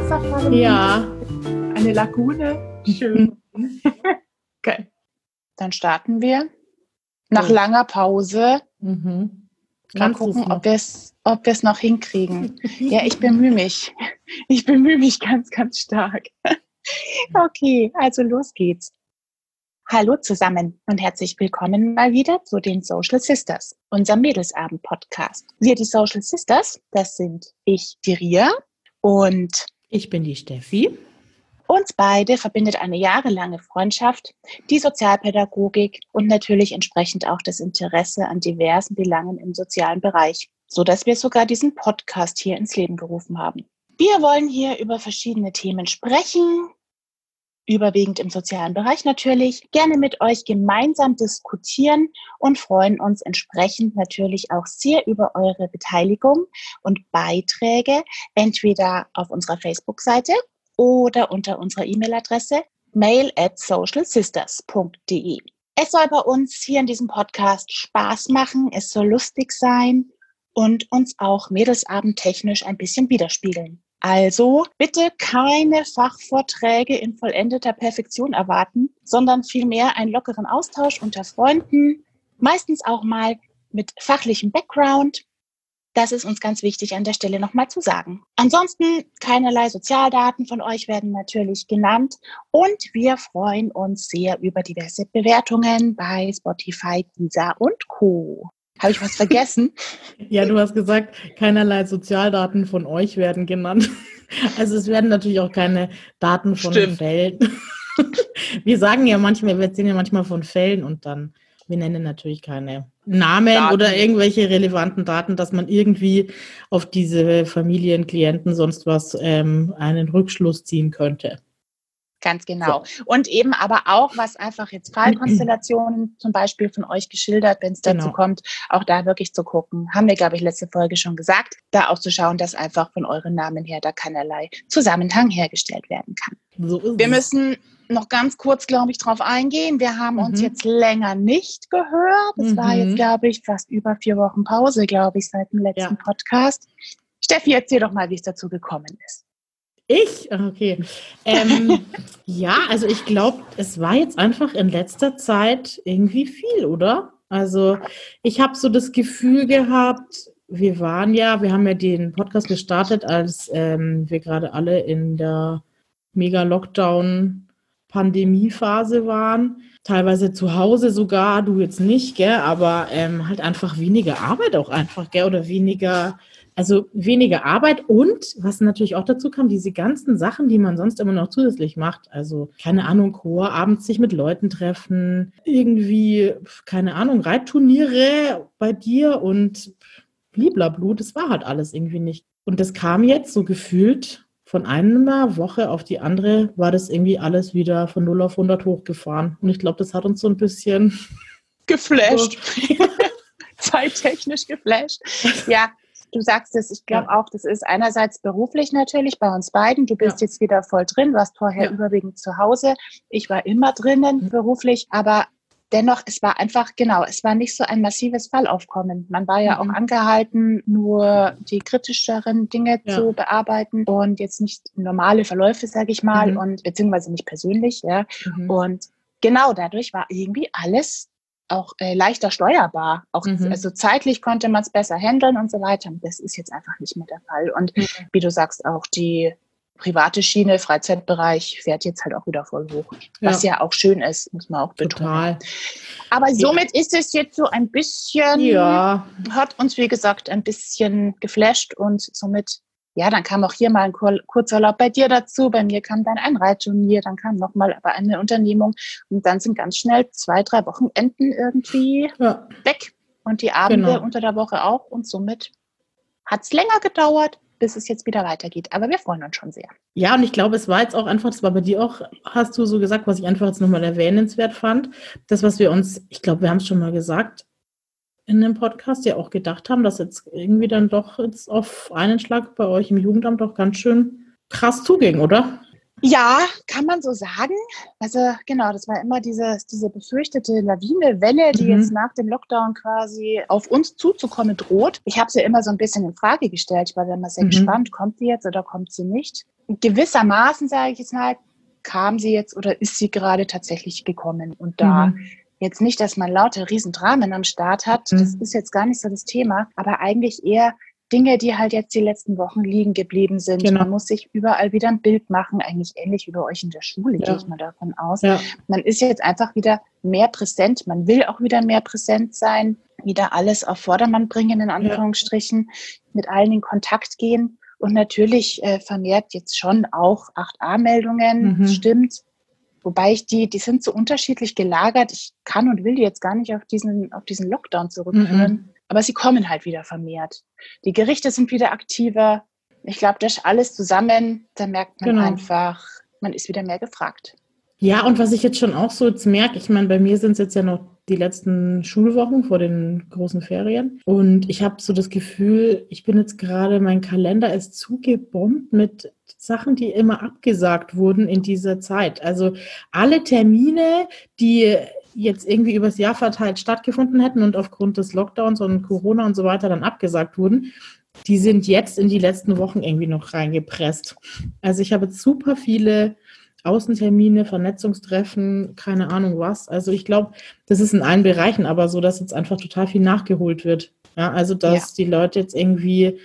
Wasserfall? Ja. Eine Lagune? Schön. Okay. Dann starten wir. Nach langer Pause. Mal gucken, ob wir es noch hinkriegen. Ja, ich bemühe mich. Ich bemühe mich ganz, ganz stark. Okay, also los geht's. Hallo zusammen und herzlich willkommen mal wieder zu den Social Sisters, unserem Mädelsabend-Podcast. Wir, die Social Sisters, das sind ich, die Ria, und ich bin die Steffi. Uns beide verbindet eine jahrelange Freundschaft, die Sozialpädagogik und natürlich entsprechend auch das Interesse an diversen Belangen im sozialen Bereich, sodass wir sogar diesen Podcast hier ins Leben gerufen haben. Wir wollen hier über verschiedene Themen sprechen, überwiegend im sozialen Bereich natürlich, gerne mit euch gemeinsam diskutieren und freuen uns entsprechend natürlich auch sehr über eure Beteiligung und Beiträge, entweder auf unserer Facebook-Seite oder unter unserer E-Mail-Adresse mail@socialsisters.de. Es soll bei uns hier in diesem Podcast Spaß machen, es soll lustig sein und uns auch mädelsabendtechnisch ein bisschen widerspiegeln. Also bitte keine Fachvorträge in vollendeter Perfektion erwarten, sondern vielmehr einen lockeren Austausch unter Freunden, meistens auch mal mit fachlichem Background. Das ist uns ganz wichtig an der Stelle nochmal zu sagen. Ansonsten keinerlei Sozialdaten von euch werden natürlich genannt und wir freuen uns sehr über diverse Bewertungen bei Spotify, Deezer und Co. Habe ich was vergessen? Ja, du hast gesagt, keinerlei Sozialdaten von euch werden genannt. Also es werden natürlich auch keine Daten von Fällen. Wir sagen ja manchmal, wir erzählen ja manchmal von Fällen und dann, wir nennen natürlich keine Namen Daten oder irgendwelche relevanten Daten, dass man irgendwie auf diese Familien, Klienten, sonst was einen Rückschluss ziehen könnte. Ganz genau. So. Und eben aber auch, was einfach jetzt Fallkonstellationen zum Beispiel von euch geschildert, wenn es dazu kommt, auch da wirklich zu gucken. Haben wir, glaube ich, letzte Folge schon gesagt, da auch zu schauen, dass einfach von euren Namen her da keinerlei Zusammenhang hergestellt werden kann. So ist wir müssen noch ganz kurz, glaube ich, drauf eingehen. Wir haben uns jetzt länger nicht gehört. Es war jetzt, glaube ich, fast über 4 Wochen Pause, glaube ich, seit dem letzten Podcast. Steffi, erzähl doch mal, wie es dazu gekommen ist. Ich? Okay. Ja, also ich glaube, es war jetzt einfach in letzter Zeit irgendwie viel, oder? Also ich habe so das Gefühl gehabt, wir haben ja den Podcast gestartet, als wir gerade alle in der Mega-Lockdown-Pandemie-Phase waren. Teilweise zu Hause sogar, du jetzt nicht, gell? Aber halt einfach weniger Arbeit auch einfach, gell? Oder weniger Arbeit und, was natürlich auch dazu kam, diese ganzen Sachen, die man sonst immer noch zusätzlich macht, also, keine Ahnung, Chor, abends sich mit Leuten treffen, irgendwie, keine Ahnung, Reitturniere bei dir und Bliblablu, das war halt alles irgendwie nicht. Und das kam jetzt so gefühlt von einer Woche auf die andere, war das irgendwie alles wieder von 0 auf 100 hochgefahren. Und ich glaube, das hat uns so ein bisschen geflasht. Zeittechnisch geflasht. Ja. Du sagst es, ich glaube auch, das ist einerseits beruflich natürlich bei uns beiden. Du bist jetzt wieder voll drin, warst vorher überwiegend zu Hause. Ich war immer drinnen beruflich, aber dennoch, es war einfach, es war nicht so ein massives Fallaufkommen. Man war ja auch angehalten, nur die kritischeren Dinge zu bearbeiten und jetzt nicht normale Verläufe, sage ich mal, und beziehungsweise nicht persönlich. Und genau dadurch war irgendwie alles auch leichter steuerbar. Auch also zeitlich konnte man es besser handeln und so weiter. Und das ist jetzt einfach nicht mehr der Fall. Und wie du sagst, auch die private Schiene, Freizeitbereich fährt jetzt halt auch wieder voll hoch. Was ja auch schön ist, muss man auch betonen. Total. Aber somit ist es jetzt so ein bisschen, hat uns wie gesagt ein bisschen geflasht und somit dann kam auch hier mal ein Kurzurlaub bei dir dazu, bei mir kam dann ein Reitturnier, dann kam nochmal aber eine Unternehmung und dann sind ganz schnell 2, 3 Wochenenden irgendwie weg und die Abende unter der Woche auch und somit hat es länger gedauert, bis es jetzt wieder weitergeht, aber wir freuen uns schon sehr. Ja, und ich glaube, es war jetzt auch einfach, das war bei dir auch, hast du so gesagt, was ich einfach jetzt nochmal erwähnenswert fand, das, was wir uns, ich glaube, wir haben es schon mal gesagt, in dem Podcast ja auch gedacht haben, dass jetzt irgendwie dann doch jetzt auf einen Schlag bei euch im Jugendamt doch ganz schön krass zuging, oder? Ja, kann man so sagen. Also genau, das war immer diese befürchtete Lawinewelle, die jetzt nach dem Lockdown quasi auf uns zuzukommen droht. Ich habe sie immer so ein bisschen in Frage gestellt. Ich war dann immer sehr gespannt, kommt die jetzt oder kommt sie nicht? Gewissermaßen, sage ich jetzt mal, kam sie jetzt oder ist sie gerade tatsächlich gekommen? Und da jetzt nicht, dass man lauter Riesendramen am Start hat, das ist jetzt gar nicht so das Thema, aber eigentlich eher Dinge, die halt jetzt die letzten Wochen liegen geblieben sind. Genau. Man muss sich überall wieder ein Bild machen, eigentlich ähnlich wie bei euch in der Schule, gehe ich mal davon aus. Ja. Man ist jetzt einfach wieder mehr präsent, man will auch wieder mehr präsent sein, wieder alles auf Vordermann bringen, in Anführungsstrichen, mit allen in Kontakt gehen und natürlich vermehrt jetzt schon auch 8a-Meldungen, stimmt. Wobei die sind so unterschiedlich gelagert. Ich kann und will die jetzt gar nicht auf diesen Lockdown zurückführen. Aber sie kommen halt wieder vermehrt. Die Gerichte sind wieder aktiver. Ich glaube, das alles zusammen, da merkt man einfach, man ist wieder mehr gefragt. Ja, und was ich jetzt schon auch so jetzt merke, ich meine, bei mir sind es jetzt ja noch die letzten Schulwochen vor den großen Ferien. Und ich habe so das Gefühl, ich bin jetzt gerade, mein Kalender ist zugebombt mit Sachen, die immer abgesagt wurden in dieser Zeit. Also alle Termine, die jetzt irgendwie übers Jahr verteilt stattgefunden hätten und aufgrund des Lockdowns und Corona und so weiter dann abgesagt wurden, die sind jetzt in die letzten Wochen irgendwie noch reingepresst. Also ich habe jetzt super viele Außentermine, Vernetzungstreffen, keine Ahnung was. Also ich glaube, das ist in allen Bereichen aber so, dass jetzt einfach total viel nachgeholt wird. Ja, also dass die Leute jetzt irgendwie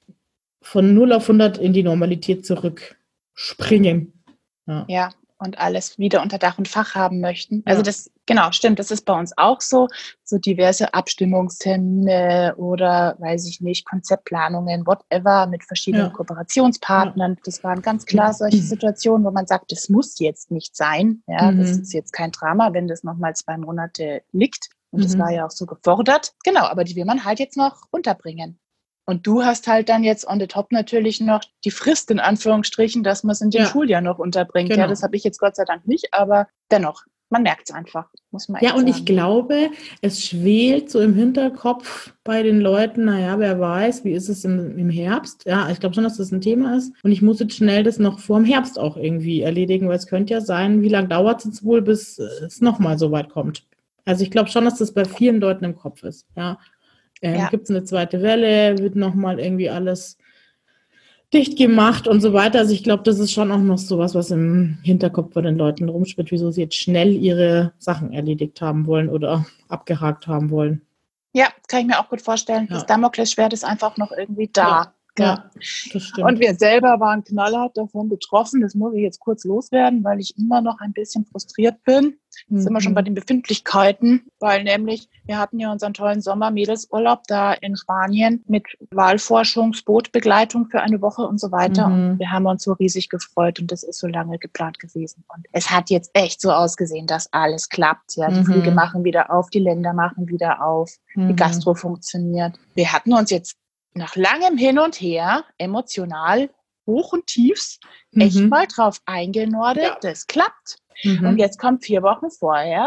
von 0 auf 100 in die Normalität zurückspringen. Ja, und alles wieder unter Dach und Fach haben möchten. Also das, genau, stimmt, das ist bei uns auch so diverse Abstimmungstermine oder, weiß ich nicht, Konzeptplanungen, whatever, mit verschiedenen Kooperationspartnern. Das waren ganz klar solche Situationen, wo man sagt, das muss jetzt nicht sein. Ja, das ist jetzt kein Drama, wenn das nochmal 2 Monate liegt. Und das war ja auch so gefordert. Genau, aber die will man halt jetzt noch unterbringen. Und du hast halt dann jetzt on the top natürlich noch die Frist in Anführungsstrichen, dass man es in dem Schuljahr noch unterbringt. Genau. Ja, das habe ich jetzt Gott sei Dank nicht, aber dennoch, man merkt es einfach, muss man echt sagen. Ich glaube, es schwelt so im Hinterkopf bei den Leuten, naja, wer weiß, wie ist es im Herbst? Ja, ich glaube schon, dass das ein Thema ist. Und ich muss jetzt schnell das noch vor dem Herbst auch irgendwie erledigen, weil es könnte ja sein, wie lange dauert es jetzt wohl, bis es nochmal so weit kommt. Also ich glaube schon, dass das bei vielen Leuten im Kopf ist, ja. Gibt es eine zweite Welle, wird nochmal irgendwie alles dicht gemacht und so weiter. Also ich glaube, das ist schon auch noch sowas, was im Hinterkopf bei den Leuten rumspielt, wieso sie jetzt schnell ihre Sachen erledigt haben wollen oder abgehakt haben wollen. Ja, kann ich mir auch gut vorstellen. Ja. Das Damoklesschwert ist einfach noch irgendwie da. Ja, das stimmt. Und wir selber waren knallhart davon betroffen. Das muss ich jetzt kurz loswerden, weil ich immer noch ein bisschen frustriert bin. Sind wir schon bei den Befindlichkeiten, weil nämlich wir hatten ja unseren tollen Sommer-Mädelsurlaub da in Spanien mit Wahlforschungsbootbegleitung für eine Woche und so weiter. Und wir haben uns so riesig gefreut und das ist so lange geplant gewesen. Und es hat jetzt echt so ausgesehen, dass alles klappt. Ja, die Flüge machen wieder auf, die Länder machen wieder auf, die Gastro funktioniert. Wir hatten uns jetzt nach langem Hin und Her, emotional, Hoch und Tiefs, echt mal drauf eingenordet, das klappt. Und jetzt kommt 4 Wochen vorher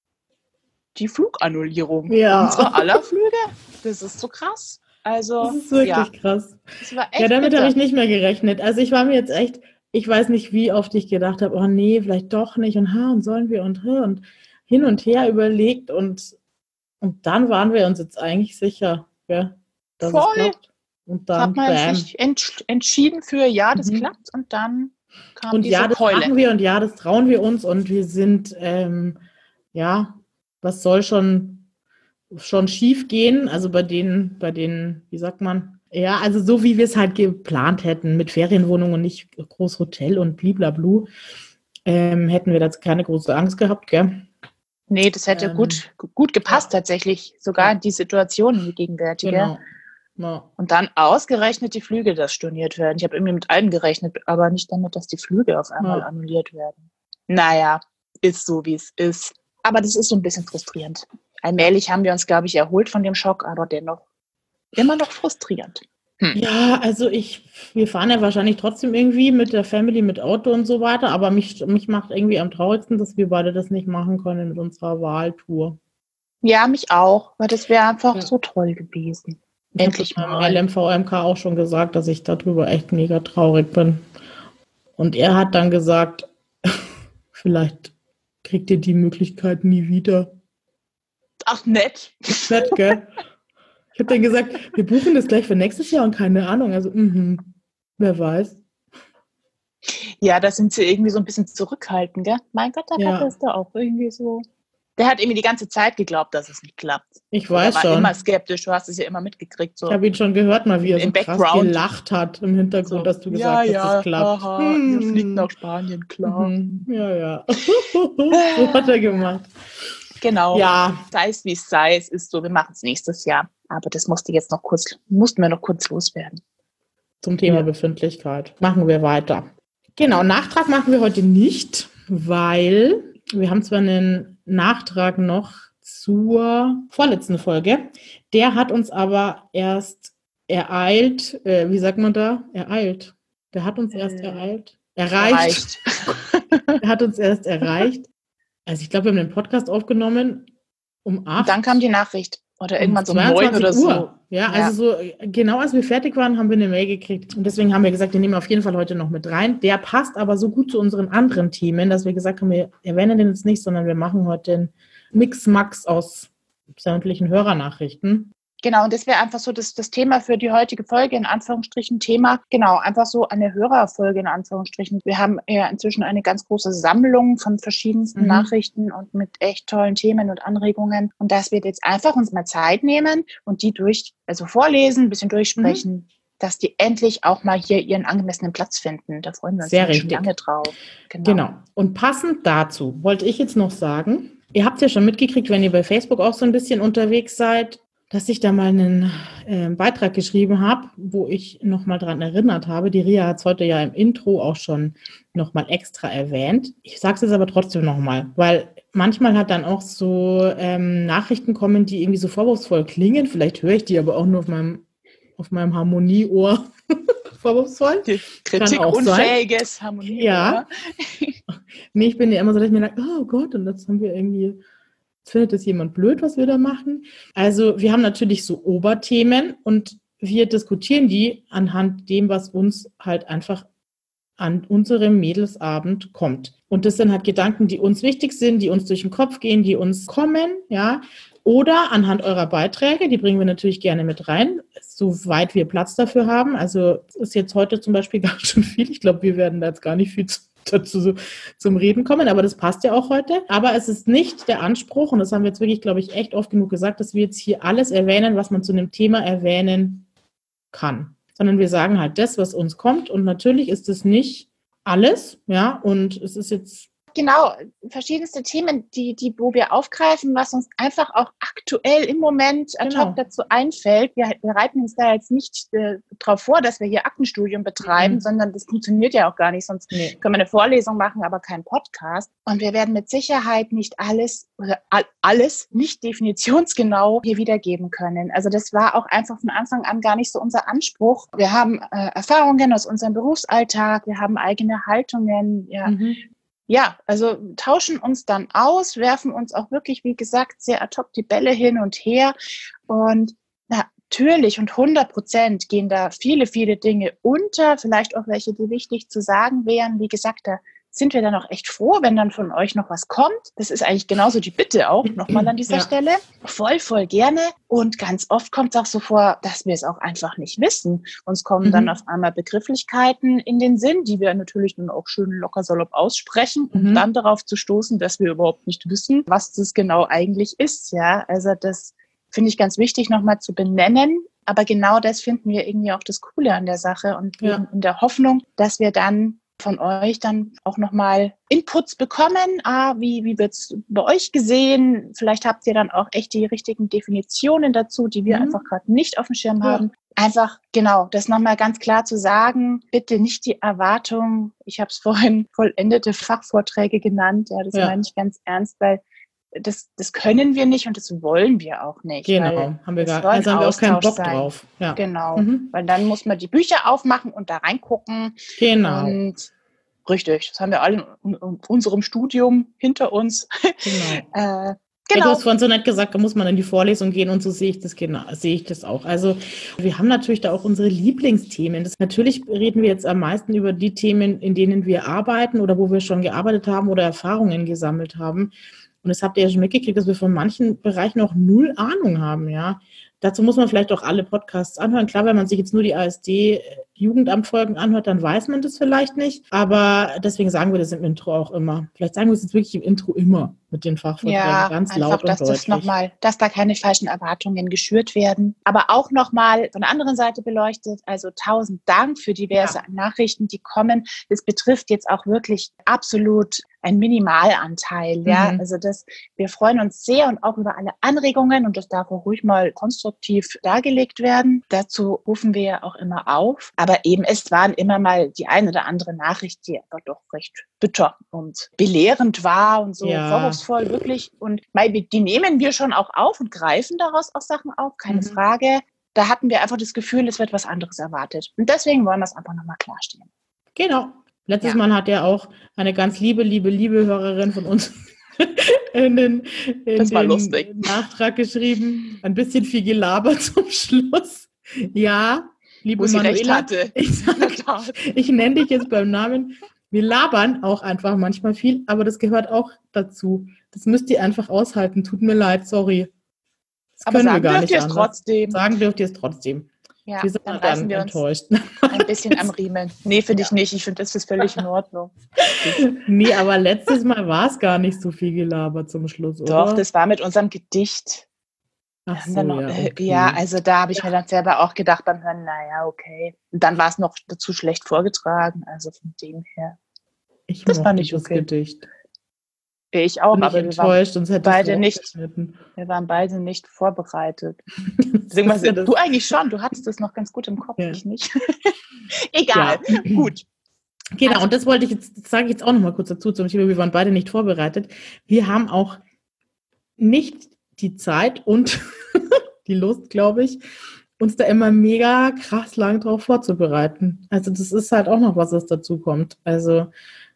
die Flugannullierung unserer aller Flüge. Das ist so krass. Also, das ist wirklich krass. Das war echt damit habe ich nicht mehr gerechnet. Also ich war mir jetzt echt, ich weiß nicht, wie oft ich gedacht habe, oh nee, vielleicht doch nicht und sollen wir und hin und her überlegt und dann waren wir uns jetzt eigentlich sicher, ja, dass es klappt. Und dann hat man sich entschieden für, das klappt und dann kam und diese das Keule. Machen wir und das trauen wir uns und wir sind, was soll schon schief gehen, also bei denen, wie sagt man, ja, also so wie wir es halt geplant hätten, mit Ferienwohnungen und nicht groß Hotel und bliblablu, hätten wir da keine große Angst gehabt, gell? Nee, das hätte gut gepasst tatsächlich, sogar in die Situation, die gegenwärtige. Genau. Ja. Und dann ausgerechnet die Flüge, das storniert werden. Ich habe irgendwie mit allem gerechnet, aber nicht damit, dass die Flüge auf einmal annulliert werden. Naja, ist so, wie es ist. Aber das ist so ein bisschen frustrierend. Allmählich haben wir uns, glaube ich, erholt von dem Schock, aber dennoch immer noch frustrierend. Ja, also wir fahren ja wahrscheinlich trotzdem irgendwie mit der Family, mit Auto und so weiter, aber mich macht irgendwie am traurigsten, dass wir beide das nicht machen können mit unserer Wahltour. Ja, mich auch, weil das wäre einfach so toll gewesen. Endlich mal. Ich habe LMVMK auch schon gesagt, dass ich darüber echt mega traurig bin. Und er hat dann gesagt, vielleicht kriegt ihr die Möglichkeit nie wieder. Ach, nett. Nett, gell? Ich habe dann gesagt, wir buchen das gleich für nächstes Jahr und keine Ahnung. Also, wer weiß. Ja, da sind sie irgendwie so ein bisschen zurückhaltend, gell? Mein Gott, der Papa ist da auch irgendwie so. Der hat irgendwie die ganze Zeit geglaubt, dass es nicht klappt. Ich weiß schon. Er war immer skeptisch, du hast es ja immer mitgekriegt. So. Ich habe ihn schon gehört, mal wie er so krass gelacht hat im Hintergrund, so, dass du gesagt hast, es klappt. Haha, ihr fliegt nach Spanien, klar. Ja. So hat er gemacht. Genau. Ja. Sei es wie es sei, es ist so, wir machen es nächstes Jahr. Aber das mussten wir noch kurz loswerden. Zum Thema Befindlichkeit. Machen wir weiter. Genau, Nachtrag machen wir heute nicht, weil wir haben zwar einen Nachtrag noch zur vorletzten Folge, der hat uns aber erst ereilt, wie sagt man da? Ereilt. Der hat uns erst ereilt. Erreicht. Er hat uns erst erreicht. Also ich glaube, wir haben den Podcast aufgenommen um 8. Und dann kam die Nachricht. Oder irgendwann so um 9 oder so. Ja, also so genau als wir fertig waren, haben wir eine Mail gekriegt. Und deswegen haben wir gesagt, wir nehmen auf jeden Fall heute noch mit rein. Der passt aber so gut zu unseren anderen Themen, dass wir gesagt haben, wir erwähnen den jetzt nicht, sondern wir machen heute den Mix-Max aus sämtlichen Hörernachrichten. Genau, und das wäre einfach so das Thema für die heutige Folge, in Anführungsstrichen Thema. Genau, einfach so eine Hörerfolge, in Anführungsstrichen. Wir haben ja inzwischen eine ganz große Sammlung von verschiedensten Nachrichten und mit echt tollen Themen und Anregungen. Und dass wir jetzt einfach uns mal Zeit nehmen und die vorlesen, ein bisschen durchsprechen, dass die endlich auch mal hier ihren angemessenen Platz finden. Da freuen wir uns schon lange drauf. Genau. Und passend dazu wollte ich jetzt noch sagen, ihr habt ja schon mitgekriegt, wenn ihr bei Facebook auch so ein bisschen unterwegs seid, dass ich da mal einen Beitrag geschrieben habe, wo ich nochmal dran erinnert habe. Die Ria hat es heute ja im Intro auch schon nochmal extra erwähnt. Ich sage es jetzt aber trotzdem nochmal, weil manchmal hat dann auch so Nachrichten kommen, die irgendwie so vorwurfsvoll klingen. Vielleicht höre ich die aber auch nur auf meinem Harmonieohr vorwurfsvoll. Kritikunfähiges Harmonieohr. Ja. Nee, ich bin ja immer so, dass ich mir denke, oh Gott, und jetzt haben wir irgendwie... Findet das jemand blöd, was wir da machen? Also wir haben natürlich so Oberthemen und wir diskutieren die anhand dem, was uns halt einfach an unserem Mädelsabend kommt. Und das sind halt Gedanken, die uns wichtig sind, die uns durch den Kopf gehen, die uns kommen, ja. Oder anhand eurer Beiträge, die bringen wir natürlich gerne mit rein, soweit wir Platz dafür haben. Also es ist jetzt heute zum Beispiel gar schon viel. Ich glaube, wir werden da jetzt gar nicht viel dazu zum Reden kommen, aber das passt ja auch heute. Aber es ist nicht der Anspruch, und das haben wir jetzt wirklich, glaube ich, echt oft genug gesagt, dass wir jetzt hier alles erwähnen, was man zu einem Thema erwähnen kann. Sondern wir sagen halt das, was uns kommt. Und natürlich ist es nicht alles, ja, und es ist jetzt... Genau, verschiedenste Themen, wo wir aufgreifen, was uns einfach auch aktuell im Moment ad hoc dazu einfällt. Wir bereiten uns da jetzt nicht darauf vor, dass wir hier Aktenstudium betreiben, sondern das funktioniert ja auch gar nicht. Sonst können wir eine Vorlesung machen, aber keinen Podcast. Und wir werden mit Sicherheit nicht alles nicht definitionsgenau hier wiedergeben können. Also das war auch einfach von Anfang an gar nicht so unser Anspruch. Wir haben Erfahrungen aus unserem Berufsalltag, wir haben eigene Haltungen, Ja, also tauschen uns dann aus, werfen uns auch wirklich, wie gesagt, sehr ad hoc die Bälle hin und her. Und natürlich und 100% gehen da viele, viele Dinge unter, vielleicht auch welche, die wichtig zu sagen wären. Wie gesagt, da sind wir dann auch echt froh, wenn dann von euch noch was kommt. Das ist eigentlich genauso die Bitte auch nochmal an dieser Stelle. Voll gerne. Und ganz oft kommt es auch so vor, dass wir es auch einfach nicht wissen. Uns kommen dann auf einmal Begrifflichkeiten in den Sinn, die wir natürlich dann auch schön locker salopp aussprechen, um dann darauf zu stoßen, dass wir überhaupt nicht wissen, was das genau eigentlich ist. Ja, also das finde ich ganz wichtig nochmal zu benennen. Aber genau das finden wir irgendwie auch das Coole an der Sache und in der Hoffnung, dass wir dann von euch dann auch nochmal Inputs bekommen. Wie wird es bei euch gesehen? Vielleicht habt ihr dann auch echt die richtigen Definitionen dazu, die wir einfach gerade nicht auf dem Schirm haben. Einfach, genau, das nochmal ganz klar zu sagen, bitte nicht die Erwartung, ich habe es vorhin vollendete Fachvorträge genannt, das meine ich ganz ernst, weil das können wir nicht und das wollen wir auch nicht. Genau, haben wir auch keinen Bock drauf. Ja. Genau, weil dann muss man die Bücher aufmachen und da reingucken. Genau. Und richtig, das haben wir alle in unserem Studium hinter uns. Genau. Ja, du Genau. hast vorhin so nett gesagt, da muss man in die Vorlesung gehen und so sehe ich das genau, sehe ich das auch. Also wir haben natürlich da auch unsere Lieblingsthemen. Natürlich reden wir jetzt am meisten über die Themen, in denen wir arbeiten oder wo wir schon gearbeitet haben oder Erfahrungen gesammelt haben. Und das habt ihr ja schon mitgekriegt, dass wir von manchen Bereichen auch null Ahnung haben, ja. Dazu muss man vielleicht auch alle Podcasts anhören. Klar, wenn man sich jetzt nur die ASD-Jugendamtfolgen anhört, dann weiß man das vielleicht nicht. Aber deswegen sagen wir das im Intro auch immer. Vielleicht sagen wir es jetzt wirklich im Intro immer mit den Fachvorträgen, Ja, ganz einfach, laut und dass das deutlich. nochmal, dass da keine falschen Erwartungen geschürt werden. Aber auch nochmal von der anderen Seite beleuchtet. Also 1000 Dank für diverse Nachrichten, die kommen. Das betrifft jetzt auch wirklich absolut ein Minimalanteil. Ja, also wir freuen uns sehr und auch über alle Anregungen und das darf auch ruhig mal konstruktiv dargelegt werden. Dazu rufen wir ja auch immer auf. Aber eben, es waren immer mal die ein oder andere Nachricht, die aber doch recht bitter und belehrend war und so vorwurfsvoll, wirklich. Und die nehmen wir schon auch auf und greifen daraus auch Sachen auf, keine Frage. Da hatten wir einfach das Gefühl, es wird was anderes erwartet. Und deswegen wollen wir es einfach nochmal klarstellen. Genau. Letztes Mal hat ja auch eine ganz liebe Hörerin von uns in den Nachtrag geschrieben. Ein bisschen viel Gelaber zum Schluss. Ja, liebe Manuela, ich nenne dich jetzt beim Namen. Wir labern auch einfach manchmal viel, aber das gehört auch dazu. Das müsst ihr einfach aushalten. Tut mir leid, sorry. Das aber können wir gar nicht anders. Trotzdem. Sagen dürft ihr es trotzdem. Ja, wir sind dann reißen wir enttäuscht. uns ein bisschen am Riemen. Nee, finde ich nicht. Ich finde, das ist völlig in Ordnung. Nee, aber letztes Mal war es gar nicht so viel gelabert zum Schluss, oder? Doch, das war mit unserem Gedicht. Ach so, okay. Ja, also da habe ich mir dann selber auch gedacht beim Hören, naja, okay. Und dann war es noch dazu schlecht vorgetragen, also von dem her. Das war nicht das Gedicht. Ich auch, aber wir waren beide nicht vorbereitet. Du eigentlich schon, du hattest das noch ganz gut im Kopf, ich nicht. Egal, gut. Genau, und das sage ich jetzt auch noch mal kurz dazu zum Thema, wir waren beide nicht vorbereitet. Wir haben auch nicht die Zeit und die Lust, glaube ich, uns da immer mega krass lang drauf vorzubereiten. Also das ist halt auch noch was dazu kommt. Also,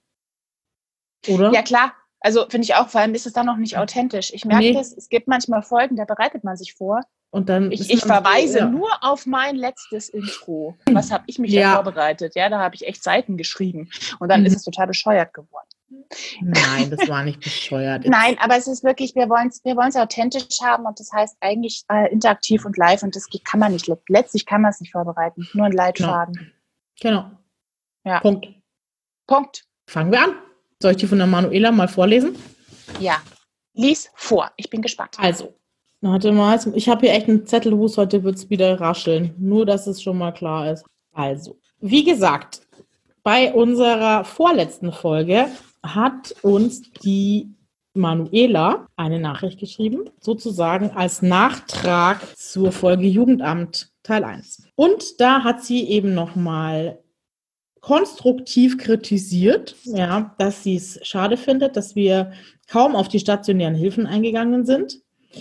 oder? Ja, klar. Also finde ich auch, vor allem ist es dann noch nicht authentisch. Ich merke das, es gibt manchmal Folgen, da bereitet man sich vor. Und dann ich verweise nur auf mein letztes Intro. Was habe ich mich da vorbereitet? Ja, da habe ich echt Seiten geschrieben. Und dann ist es total bescheuert geworden. Nein, das war nicht bescheuert. Nein, aber es ist wirklich, wir wollen es authentisch haben und das heißt eigentlich interaktiv und live und das kann man nicht. Letztlich kann man es nicht vorbereiten. Nur ein Leitfaden. Genau. Ja. Punkt. Fangen wir an. Soll ich die von der Manuela mal vorlesen? Ja, lies vor. Ich bin gespannt. Also, warte mal. Ich habe hier echt einen Zettelhus. Heute wird es wieder rascheln. Nur, dass es schon mal klar ist. Also, wie gesagt, bei unserer vorletzten Folge hat uns die Manuela eine Nachricht geschrieben, sozusagen als Nachtrag zur Folge Jugendamt Teil 1. Und da hat sie eben nochmal konstruktiv kritisiert, dass sie es schade findet, dass wir kaum auf die stationären Hilfen eingegangen sind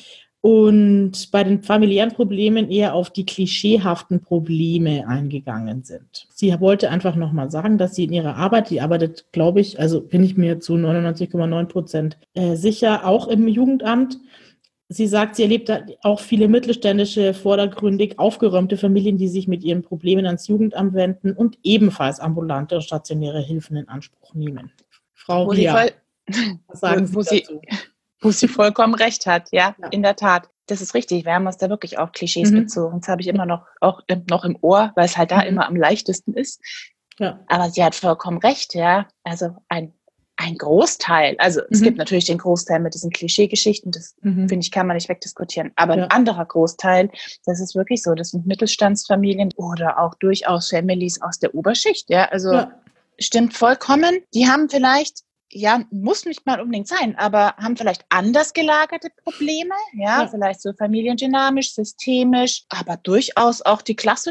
und bei den familiären Problemen eher auf die klischeehaften Probleme eingegangen sind. Sie wollte einfach nochmal sagen, dass sie in ihrer Arbeit, die arbeitet, glaube ich, also bin ich mir zu 99,9% sicher, auch im Jugendamt. Sie sagt, sie erlebt auch viele mittelständische, vordergründig aufgeräumte Familien, die sich mit ihren Problemen ans Jugendamt wenden und ebenfalls ambulante und stationäre Hilfen in Anspruch nehmen. Frau Ria, was sagen Sie dazu? Wo sie vollkommen recht hat, ja, in der Tat. Das ist richtig, wir haben uns da wirklich auf Klischees bezogen. Das habe ich immer noch im Ohr, weil es halt da immer am leichtesten ist. Ja. Aber sie hat vollkommen recht, ja. Also ein Großteil, also es gibt natürlich den Großteil mit diesen Klischeegeschichten, das finde ich, kann man nicht wegdiskutieren, aber ein anderer Großteil, das ist wirklich so, das sind Mittelstandsfamilien oder auch durchaus Families aus der Oberschicht, ja, also stimmt vollkommen, die haben vielleicht, muss nicht mal unbedingt sein, aber haben vielleicht anders gelagerte Probleme, vielleicht so familiendynamisch, systemisch, aber durchaus auch die klassischen,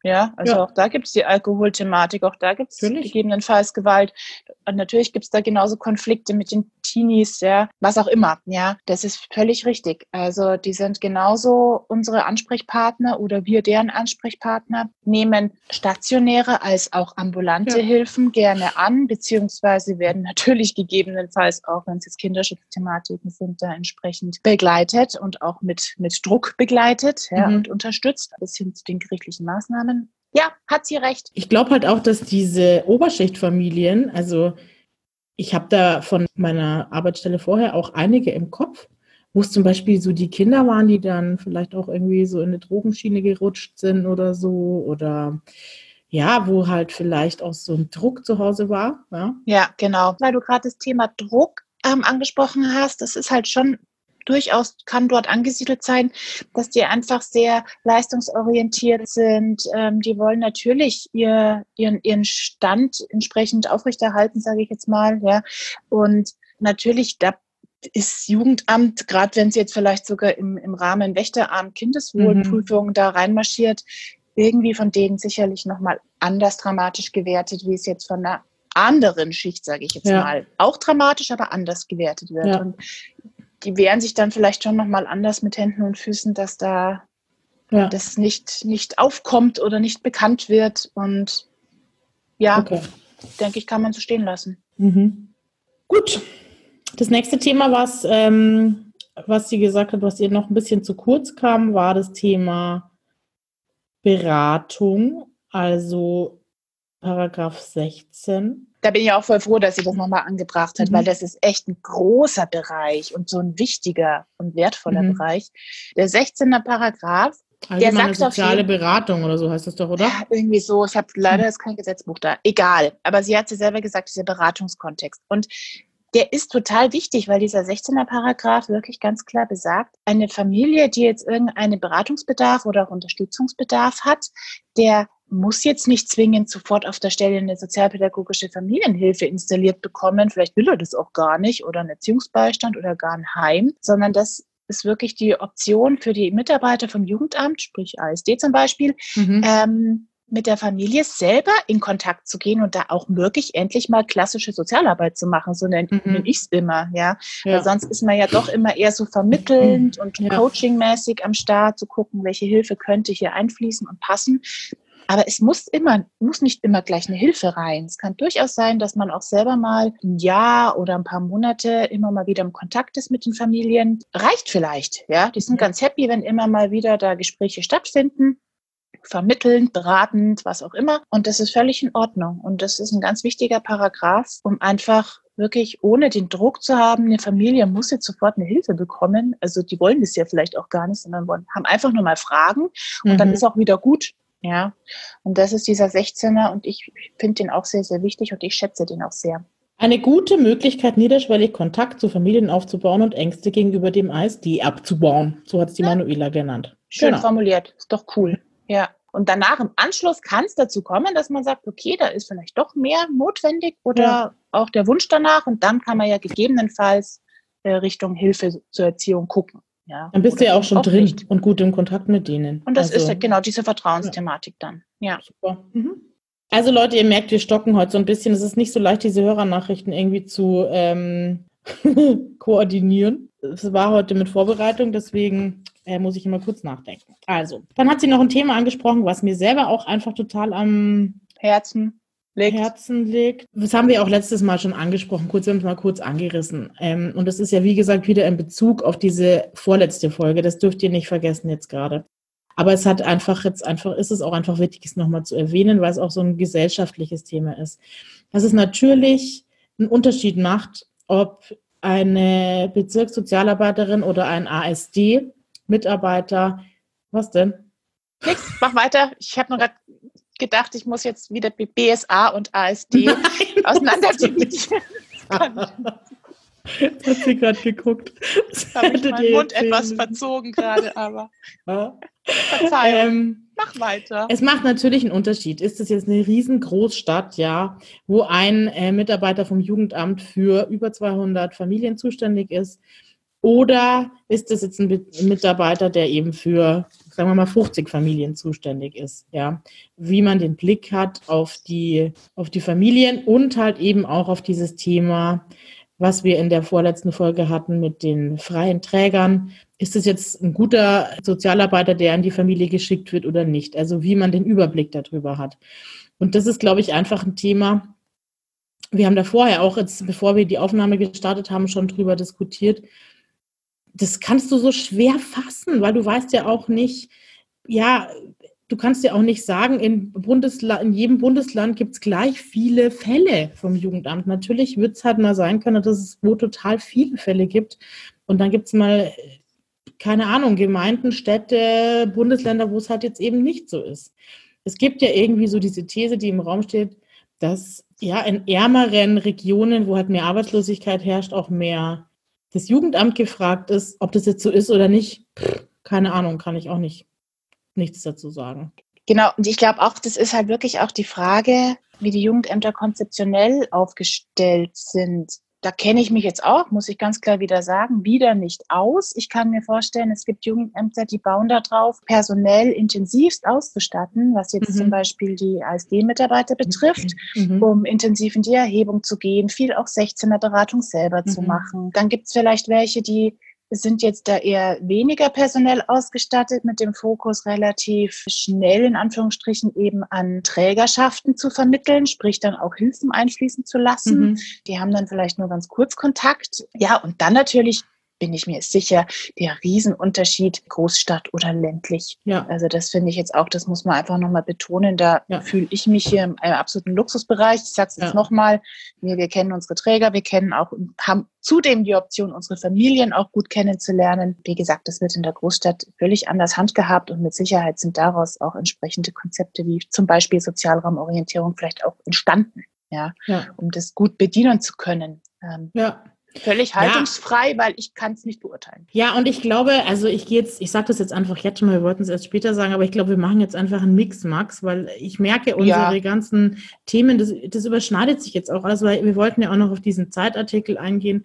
Ja, also auch da gibt es die Alkoholthematik, auch da gibt es gegebenenfalls Gewalt. Und natürlich gibt es da genauso Konflikte mit den Teenies, ja, was auch immer, ja, das ist völlig richtig. Also die sind genauso unsere Ansprechpartner oder wir deren Ansprechpartner, nehmen stationäre als auch ambulante Hilfen gerne an, beziehungsweise werden natürlich gegebenenfalls auch, wenn es jetzt Kinderschutzthematiken sind, da entsprechend begleitet und auch mit Druck begleitet, ja, und unterstützt, bis hin zu den gerichtlichen Maßnahmen. Ja, hat sie recht. Ich glaube halt auch, dass diese Oberschichtfamilien, also ich habe da von meiner Arbeitsstelle vorher auch einige im Kopf, wo es zum Beispiel so die Kinder waren, die dann vielleicht auch irgendwie so in eine Drogenschiene gerutscht sind oder so, oder ja, wo halt vielleicht auch so ein Druck zu Hause war. Ja, genau. Weil du gerade das Thema Druck angesprochen hast, das ist halt schon durchaus, kann dort angesiedelt sein, dass die einfach sehr leistungsorientiert sind. Die wollen natürlich ihren Stand entsprechend aufrechterhalten, sage ich jetzt mal. Ja. Und natürlich, da ist Jugendamt, gerade wenn es jetzt vielleicht sogar im Rahmen Wächteramt Kindeswohlprüfungen da reinmarschiert, irgendwie von denen sicherlich nochmal anders dramatisch gewertet, wie es jetzt von einer anderen Schicht, sage ich jetzt mal, auch dramatisch, aber anders gewertet wird. Ja. Und die wehren sich dann vielleicht schon nochmal anders mit Händen und Füßen, dass da das nicht aufkommt oder nicht bekannt wird. Und denke ich, kann man so stehen lassen. Gut. Das nächste Thema, was sie gesagt hat, was ihr noch ein bisschen zu kurz kam, war das Thema Beratung, also Paragraph 16. Da bin ich auch voll froh, dass sie das nochmal angebracht hat, weil das ist echt ein großer Bereich und so ein wichtiger und wertvoller Bereich. Der 16er Paragraph, der sagt soziale Beratung oder so heißt das doch, oder? Ja, irgendwie so. Ich habe leider jetzt kein Gesetzbuch da. Egal. Aber sie hat ja selber gesagt, dieser Beratungskontext. Und der ist total wichtig, weil dieser 16er Paragraph wirklich ganz klar besagt, eine Familie, die jetzt irgendeinen Beratungsbedarf oder auch Unterstützungsbedarf hat, der muss jetzt nicht zwingend sofort auf der Stelle eine sozialpädagogische Familienhilfe installiert bekommen. Vielleicht will er das auch gar nicht oder einen Erziehungsbeistand oder gar ein Heim, sondern das ist wirklich die Option für die Mitarbeiter vom Jugendamt, sprich ASD zum Beispiel, mit der Familie selber in Kontakt zu gehen und da auch wirklich endlich mal klassische Sozialarbeit zu machen. So nenne ich es immer, ja. Weil sonst ist man ja doch immer eher so vermittelnd und coachingmäßig am Start, zu gucken, welche Hilfe könnte hier einfließen und passen. Aber es muss nicht immer gleich eine Hilfe rein. Es kann durchaus sein, dass man auch selber mal ein Jahr oder ein paar Monate immer mal wieder im Kontakt ist mit den Familien. Reicht vielleicht, ja. Die sind ganz happy, wenn immer mal wieder da Gespräche stattfinden. Vermittelnd, beratend, was auch immer. Und das ist völlig in Ordnung. Und das ist ein ganz wichtiger Paragraph, um einfach wirklich ohne den Druck zu haben, eine Familie muss jetzt sofort eine Hilfe bekommen. Also die wollen das ja vielleicht auch gar nicht, sondern haben einfach nur mal Fragen und dann ist auch wieder gut. Ja, und das ist dieser 16er und ich finde den auch sehr, sehr wichtig und ich schätze den auch sehr. Eine gute Möglichkeit, niederschwellig Kontakt zu Familien aufzubauen und Ängste gegenüber dem ASD abzubauen. So hat es die Manuela genannt. Schön formuliert, ist doch cool. Ja. Und danach im Anschluss kann es dazu kommen, dass man sagt, okay, da ist vielleicht doch mehr notwendig oder auch der Wunsch danach. Und dann kann man ja gegebenenfalls Richtung Hilfe zur Erziehung gucken. Ja, dann bist du ja auch schon drin und gut im Kontakt mit denen. Und das ist genau diese Vertrauensthematik dann. Ja. Super. Also Leute, ihr merkt, wir stocken heute so ein bisschen. Es ist nicht so leicht, diese Hörernachrichten irgendwie zu koordinieren. Es war heute mit Vorbereitung, deswegen muss ich immer kurz nachdenken. Also, dann hat sie noch ein Thema angesprochen, was mir selber auch einfach total am Herzen liegt. Das haben wir auch letztes Mal schon angesprochen, wir haben es mal kurz angerissen. Und das ist ja, wie gesagt, wieder in Bezug auf diese vorletzte Folge. Das dürft ihr nicht vergessen jetzt gerade. Aber es hat ist es auch einfach wichtig, es nochmal zu erwähnen, weil es auch so ein gesellschaftliches Thema ist. Dass es natürlich einen Unterschied macht, ob eine Bezirkssozialarbeiterin oder ein ASD-Mitarbeiter, was denn? Nix, mach weiter. Ich habe nur gerade gedacht, ich muss jetzt wieder BSA und ASD auseinanderdividieren. Jetzt hat sie gerade geguckt. Das habe ich meinen Mund etwas verzogen gerade, aber Verzeihung. Mach weiter. Es macht natürlich einen Unterschied. Ist das jetzt eine riesengroßstadt, ja, wo ein Mitarbeiter vom Jugendamt für über 200 Familien zuständig ist? Oder ist das jetzt ein Mitarbeiter, der eben für, sagen wir mal, 50 Familien zuständig ist, ja? Wie man den Blick hat auf die Familien und halt eben auch auf dieses Thema, was wir in der vorletzten Folge hatten mit den freien Trägern. Ist es jetzt ein guter Sozialarbeiter, der in die Familie geschickt wird oder nicht? Also wie man den Überblick darüber hat. Und das ist, glaube ich, einfach ein Thema. Wir haben da vorher auch, jetzt, bevor wir die Aufnahme gestartet haben, schon drüber diskutiert. Das kannst du so schwer fassen, weil du weißt ja auch nicht, ja, du kannst ja auch nicht sagen, in jedem Bundesland gibt es gleich viele Fälle vom Jugendamt. Natürlich wird es halt mal sein können, dass es wo total viele Fälle gibt. Und dann gibt es mal, keine Ahnung, Gemeinden, Städte, Bundesländer, wo es halt jetzt eben nicht so ist. Es gibt ja irgendwie so diese These, die im Raum steht, dass ja in ärmeren Regionen, wo halt mehr Arbeitslosigkeit herrscht, auch mehr das Jugendamt gefragt ist. Ob das jetzt so ist oder nicht, keine Ahnung, kann ich auch nichts dazu sagen. Genau, und ich glaube auch, das ist halt wirklich auch die Frage, wie die Jugendämter konzeptionell aufgestellt sind. Da kenne ich mich jetzt auch, muss ich ganz klar wieder sagen, wieder nicht aus. Ich kann mir vorstellen, es gibt Jugendämter, die bauen da drauf, personell intensivst auszustatten, was jetzt zum Beispiel die ASD-Mitarbeiter betrifft, um intensiv in die Erhebung zu gehen, viel auch 16er-Beratung selber zu machen. Dann gibt es vielleicht welche, die sind jetzt da eher weniger personell ausgestattet, mit dem Fokus relativ schnell in Anführungsstrichen eben an Trägerschaften zu vermitteln, sprich dann auch Hilfen einfließen zu lassen. Die haben dann vielleicht nur ganz kurz Kontakt. Ja, und dann natürlich bin ich mir sicher, der Riesenunterschied Großstadt oder ländlich. Ja. Also das finde ich jetzt auch, das muss man einfach nochmal betonen, da fühle ich mich hier im absoluten Luxusbereich. Ich sage es jetzt nochmal, wir kennen unsere Träger, wir kennen auch, haben zudem die Option, unsere Familien auch gut kennenzulernen. Wie gesagt, das wird in der Großstadt völlig anders handgehabt und mit Sicherheit sind daraus auch entsprechende Konzepte wie zum Beispiel Sozialraumorientierung vielleicht auch entstanden, um das gut bedienen zu können. Völlig haltungsfrei, weil ich kann es nicht beurteilen. Ja, und ich glaube, also ich sage das jetzt einfach jetzt schon mal, wir wollten es erst später sagen, aber ich glaube, wir machen jetzt einfach einen Mix, Max, weil ich merke, unsere ganzen Themen, das überschneidet sich jetzt auch alles, weil wir wollten ja auch noch auf diesen Zeitartikel eingehen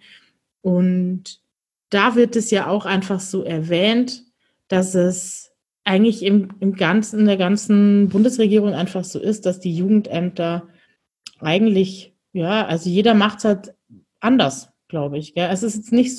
und da wird es ja auch einfach so erwähnt, dass es eigentlich in der ganzen Bundesregierung einfach so ist, dass die Jugendämter eigentlich, also jeder macht es halt anders, glaube ich. Gell? Es ist jetzt nicht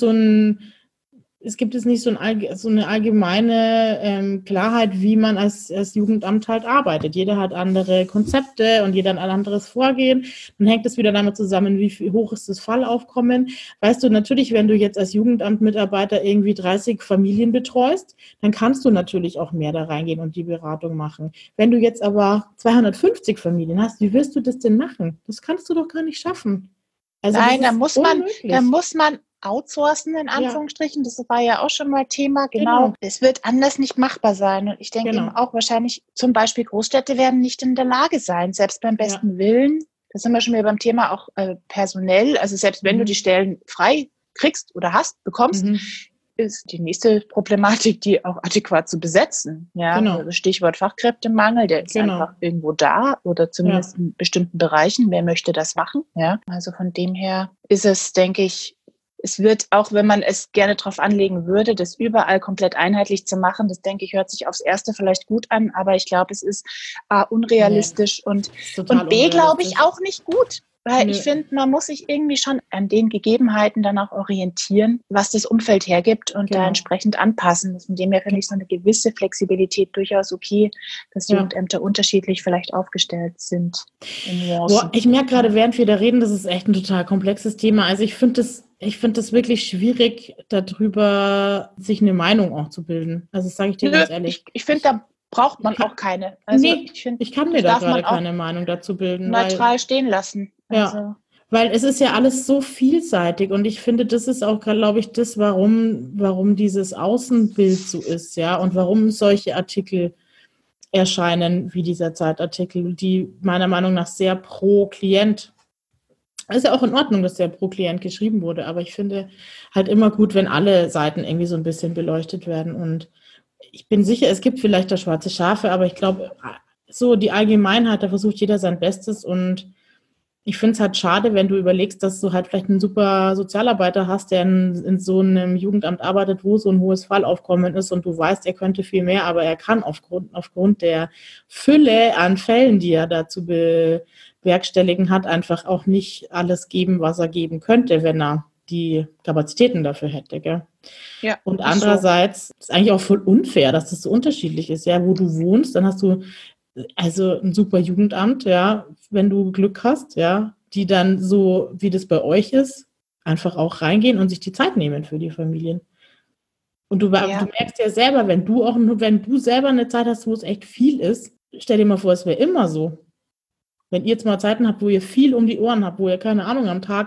es gibt jetzt nicht so eine allgemeine Klarheit, wie man als Jugendamt halt arbeitet. Jeder hat andere Konzepte und jeder hat ein anderes Vorgehen. Dann hängt es wieder damit zusammen, wie hoch ist das Fallaufkommen. Weißt du, natürlich, wenn du jetzt als Jugendamtmitarbeiter irgendwie 30 Familien betreust, dann kannst du natürlich auch mehr da reingehen und die Beratung machen. Wenn du jetzt aber 250 Familien hast, wie wirst du das denn machen? Das kannst du doch gar nicht schaffen. Also nein, da muss man outsourcen, in Anführungsstrichen. Das war ja auch schon mal Thema. Genau. Es wird anders nicht machbar sein. Und ich denke eben auch wahrscheinlich, zum Beispiel Großstädte werden nicht in der Lage sein, selbst beim besten Willen. Da sind wir schon wieder beim Thema auch personell. Also selbst wenn du die Stellen frei kriegst oder bekommst, ist die nächste Problematik, die auch adäquat zu besetzen. Ja, also Stichwort Fachkräftemangel, der ist einfach irgendwo da oder zumindest in bestimmten Bereichen. Wer möchte das machen? Ja, also von dem her ist es, denke ich, es wird auch, wenn man es gerne drauf anlegen würde, das überall komplett einheitlich zu machen, das denke ich, hört sich aufs Erste vielleicht gut an, aber ich glaube, es ist A, unrealistisch und B, glaube ich, auch nicht gut. Weil ich finde, man muss sich irgendwie schon an den Gegebenheiten dann auch orientieren, was das Umfeld hergibt und da entsprechend anpassen. Von dem her finde ich so eine gewisse Flexibilität durchaus okay, dass Jugendämter unterschiedlich vielleicht aufgestellt sind. Ich merke gerade, während wir da reden, das ist echt ein total komplexes Thema. Also ich finde das wirklich schwierig, darüber sich eine Meinung auch zu bilden. Also das sage ich dir ganz ehrlich. Ich finde, da braucht man auch keine. Also ich kann mir da gerade keine Meinung dazu bilden. Neutral stehen lassen. Ja, weil es ist ja alles so vielseitig und ich finde, das ist auch, glaube ich, das, warum dieses Außenbild so ist, und warum solche Artikel erscheinen, wie dieser Zeitartikel, die meiner Meinung nach sehr pro Klient. Es ist ja auch in Ordnung, dass der pro Klient geschrieben wurde, aber ich finde halt immer gut, wenn alle Seiten irgendwie so ein bisschen beleuchtet werden und ich bin sicher, es gibt vielleicht da schwarze Schafe, aber ich glaube, so die Allgemeinheit, da versucht jeder sein Bestes und Ich finde es halt schade, wenn du überlegst, dass du halt vielleicht einen super Sozialarbeiter hast, der in so einem Jugendamt arbeitet, wo so ein hohes Fallaufkommen ist und du weißt, er könnte viel mehr, aber er kann aufgrund der Fülle an Fällen, die er da zu bewerkstelligen hat, einfach auch nicht alles geben, was er geben könnte, wenn er die Kapazitäten dafür hätte, gell? Ja, Und ist so. andererseits ist eigentlich auch voll unfair, dass das so unterschiedlich ist. Ja, wo du wohnst, dann hast du also ein super Jugendamt, ja, wenn du Glück hast, ja, die dann so, wie das bei euch ist, einfach auch reingehen und sich die Zeit nehmen für die Familien. Und du merkst ja selber, wenn du selber eine Zeit hast, wo es echt viel ist, stell dir mal vor, es wäre immer so. Wenn ihr jetzt mal Zeiten habt, wo ihr viel um die Ohren habt, wo ihr, keine Ahnung, am Tag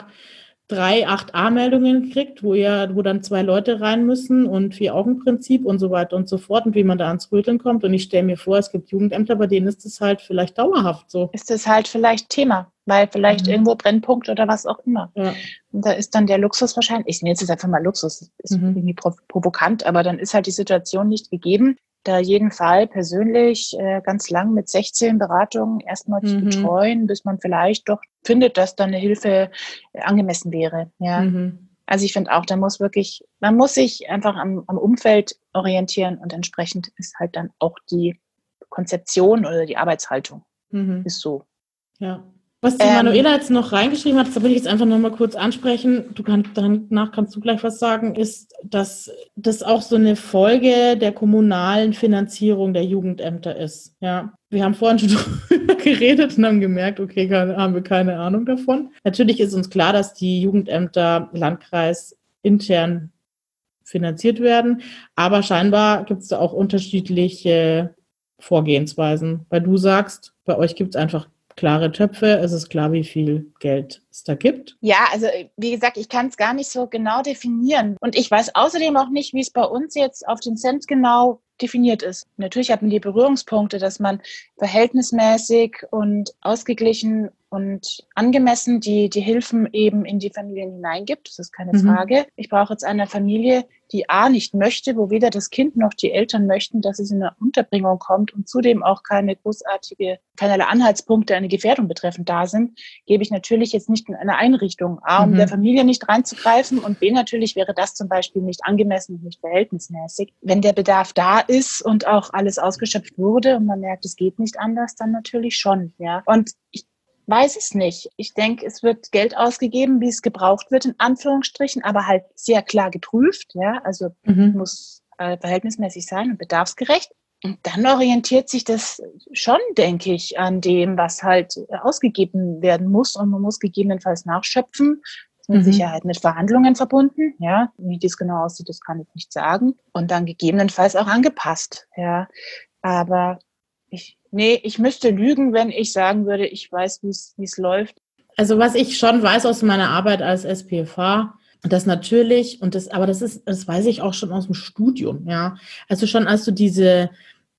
3 8a-Meldungen kriegt, wo dann 2 Leute rein müssen und 4-Augen-Prinzip und so weiter und so fort und wie man da ans Röteln kommt. Und ich stelle mir vor, es gibt Jugendämter, bei denen ist es halt vielleicht dauerhaft so. Ist es halt vielleicht Thema, weil vielleicht irgendwo Brennpunkt oder was auch immer. Ja. Und da ist dann der Luxus wahrscheinlich, ich nenne es jetzt einfach mal Luxus, ist irgendwie provokant, aber dann ist halt die Situation nicht gegeben, da jeden Fall persönlich ganz lang mit 16 Beratungen erstmal zu betreuen, bis man vielleicht doch findet, dass dann eine Hilfe angemessen wäre. Ja. Also ich finde auch, man muss sich einfach am Umfeld orientieren und entsprechend ist halt dann auch die Konzeption oder die Arbeitshaltung ist so. Ja. Was die Manuela jetzt noch reingeschrieben hat, das will ich jetzt einfach nochmal kurz ansprechen, danach kannst du gleich was sagen, ist, dass das auch so eine Folge der kommunalen Finanzierung der Jugendämter ist. Ja, wir haben vorhin schon drüber geredet und haben gemerkt, okay, haben wir keine Ahnung davon. Natürlich ist uns klar, dass die Jugendämter landkreisintern finanziert werden, aber scheinbar gibt es da auch unterschiedliche Vorgehensweisen, weil du sagst, bei euch gibt es einfach klare Töpfe, es ist klar, wie viel Geld es da gibt. Ja, also wie gesagt, ich kann es gar nicht so genau definieren. Und ich weiß außerdem auch nicht, wie es bei uns jetzt auf den Cent genau definiert ist. Natürlich hat man die Berührungspunkte, dass man verhältnismäßig und ausgeglichen und angemessen die Hilfen eben in die Familien hineingibt. Das ist keine Frage. Ich brauche jetzt eine Familie, die A nicht möchte, wo weder das Kind noch die Eltern möchten, dass es in eine Unterbringung kommt und zudem auch keinerlei Anhaltspunkte eine Gefährdung betreffend da sind, gebe ich natürlich jetzt nicht in eine Einrichtung. A, um der Familie nicht reinzugreifen und B, natürlich wäre das zum Beispiel nicht angemessen und nicht verhältnismäßig. Wenn der Bedarf da ist und auch alles ausgeschöpft wurde und man merkt, es geht nicht anders, dann natürlich schon, ja. Und ich weiß es nicht. Ich denke, es wird Geld ausgegeben, wie es gebraucht wird, in Anführungsstrichen, aber halt sehr klar geprüft, ja. Also muss verhältnismäßig sein und bedarfsgerecht. Und dann orientiert sich das schon, denke ich, an dem, was halt ausgegeben werden muss. Und man muss gegebenenfalls nachschöpfen. Das ist mit Sicherheit mit Verhandlungen verbunden. Ja, wie das genau aussieht, das kann ich nicht sagen. Und dann gegebenenfalls auch angepasst. Ja, aber ich müsste lügen, wenn ich sagen würde, ich weiß, wie es läuft. Also was ich schon weiß aus meiner Arbeit als SPFA, das natürlich, aber das weiß ich auch schon aus dem Studium, ja. Also schon als du dieses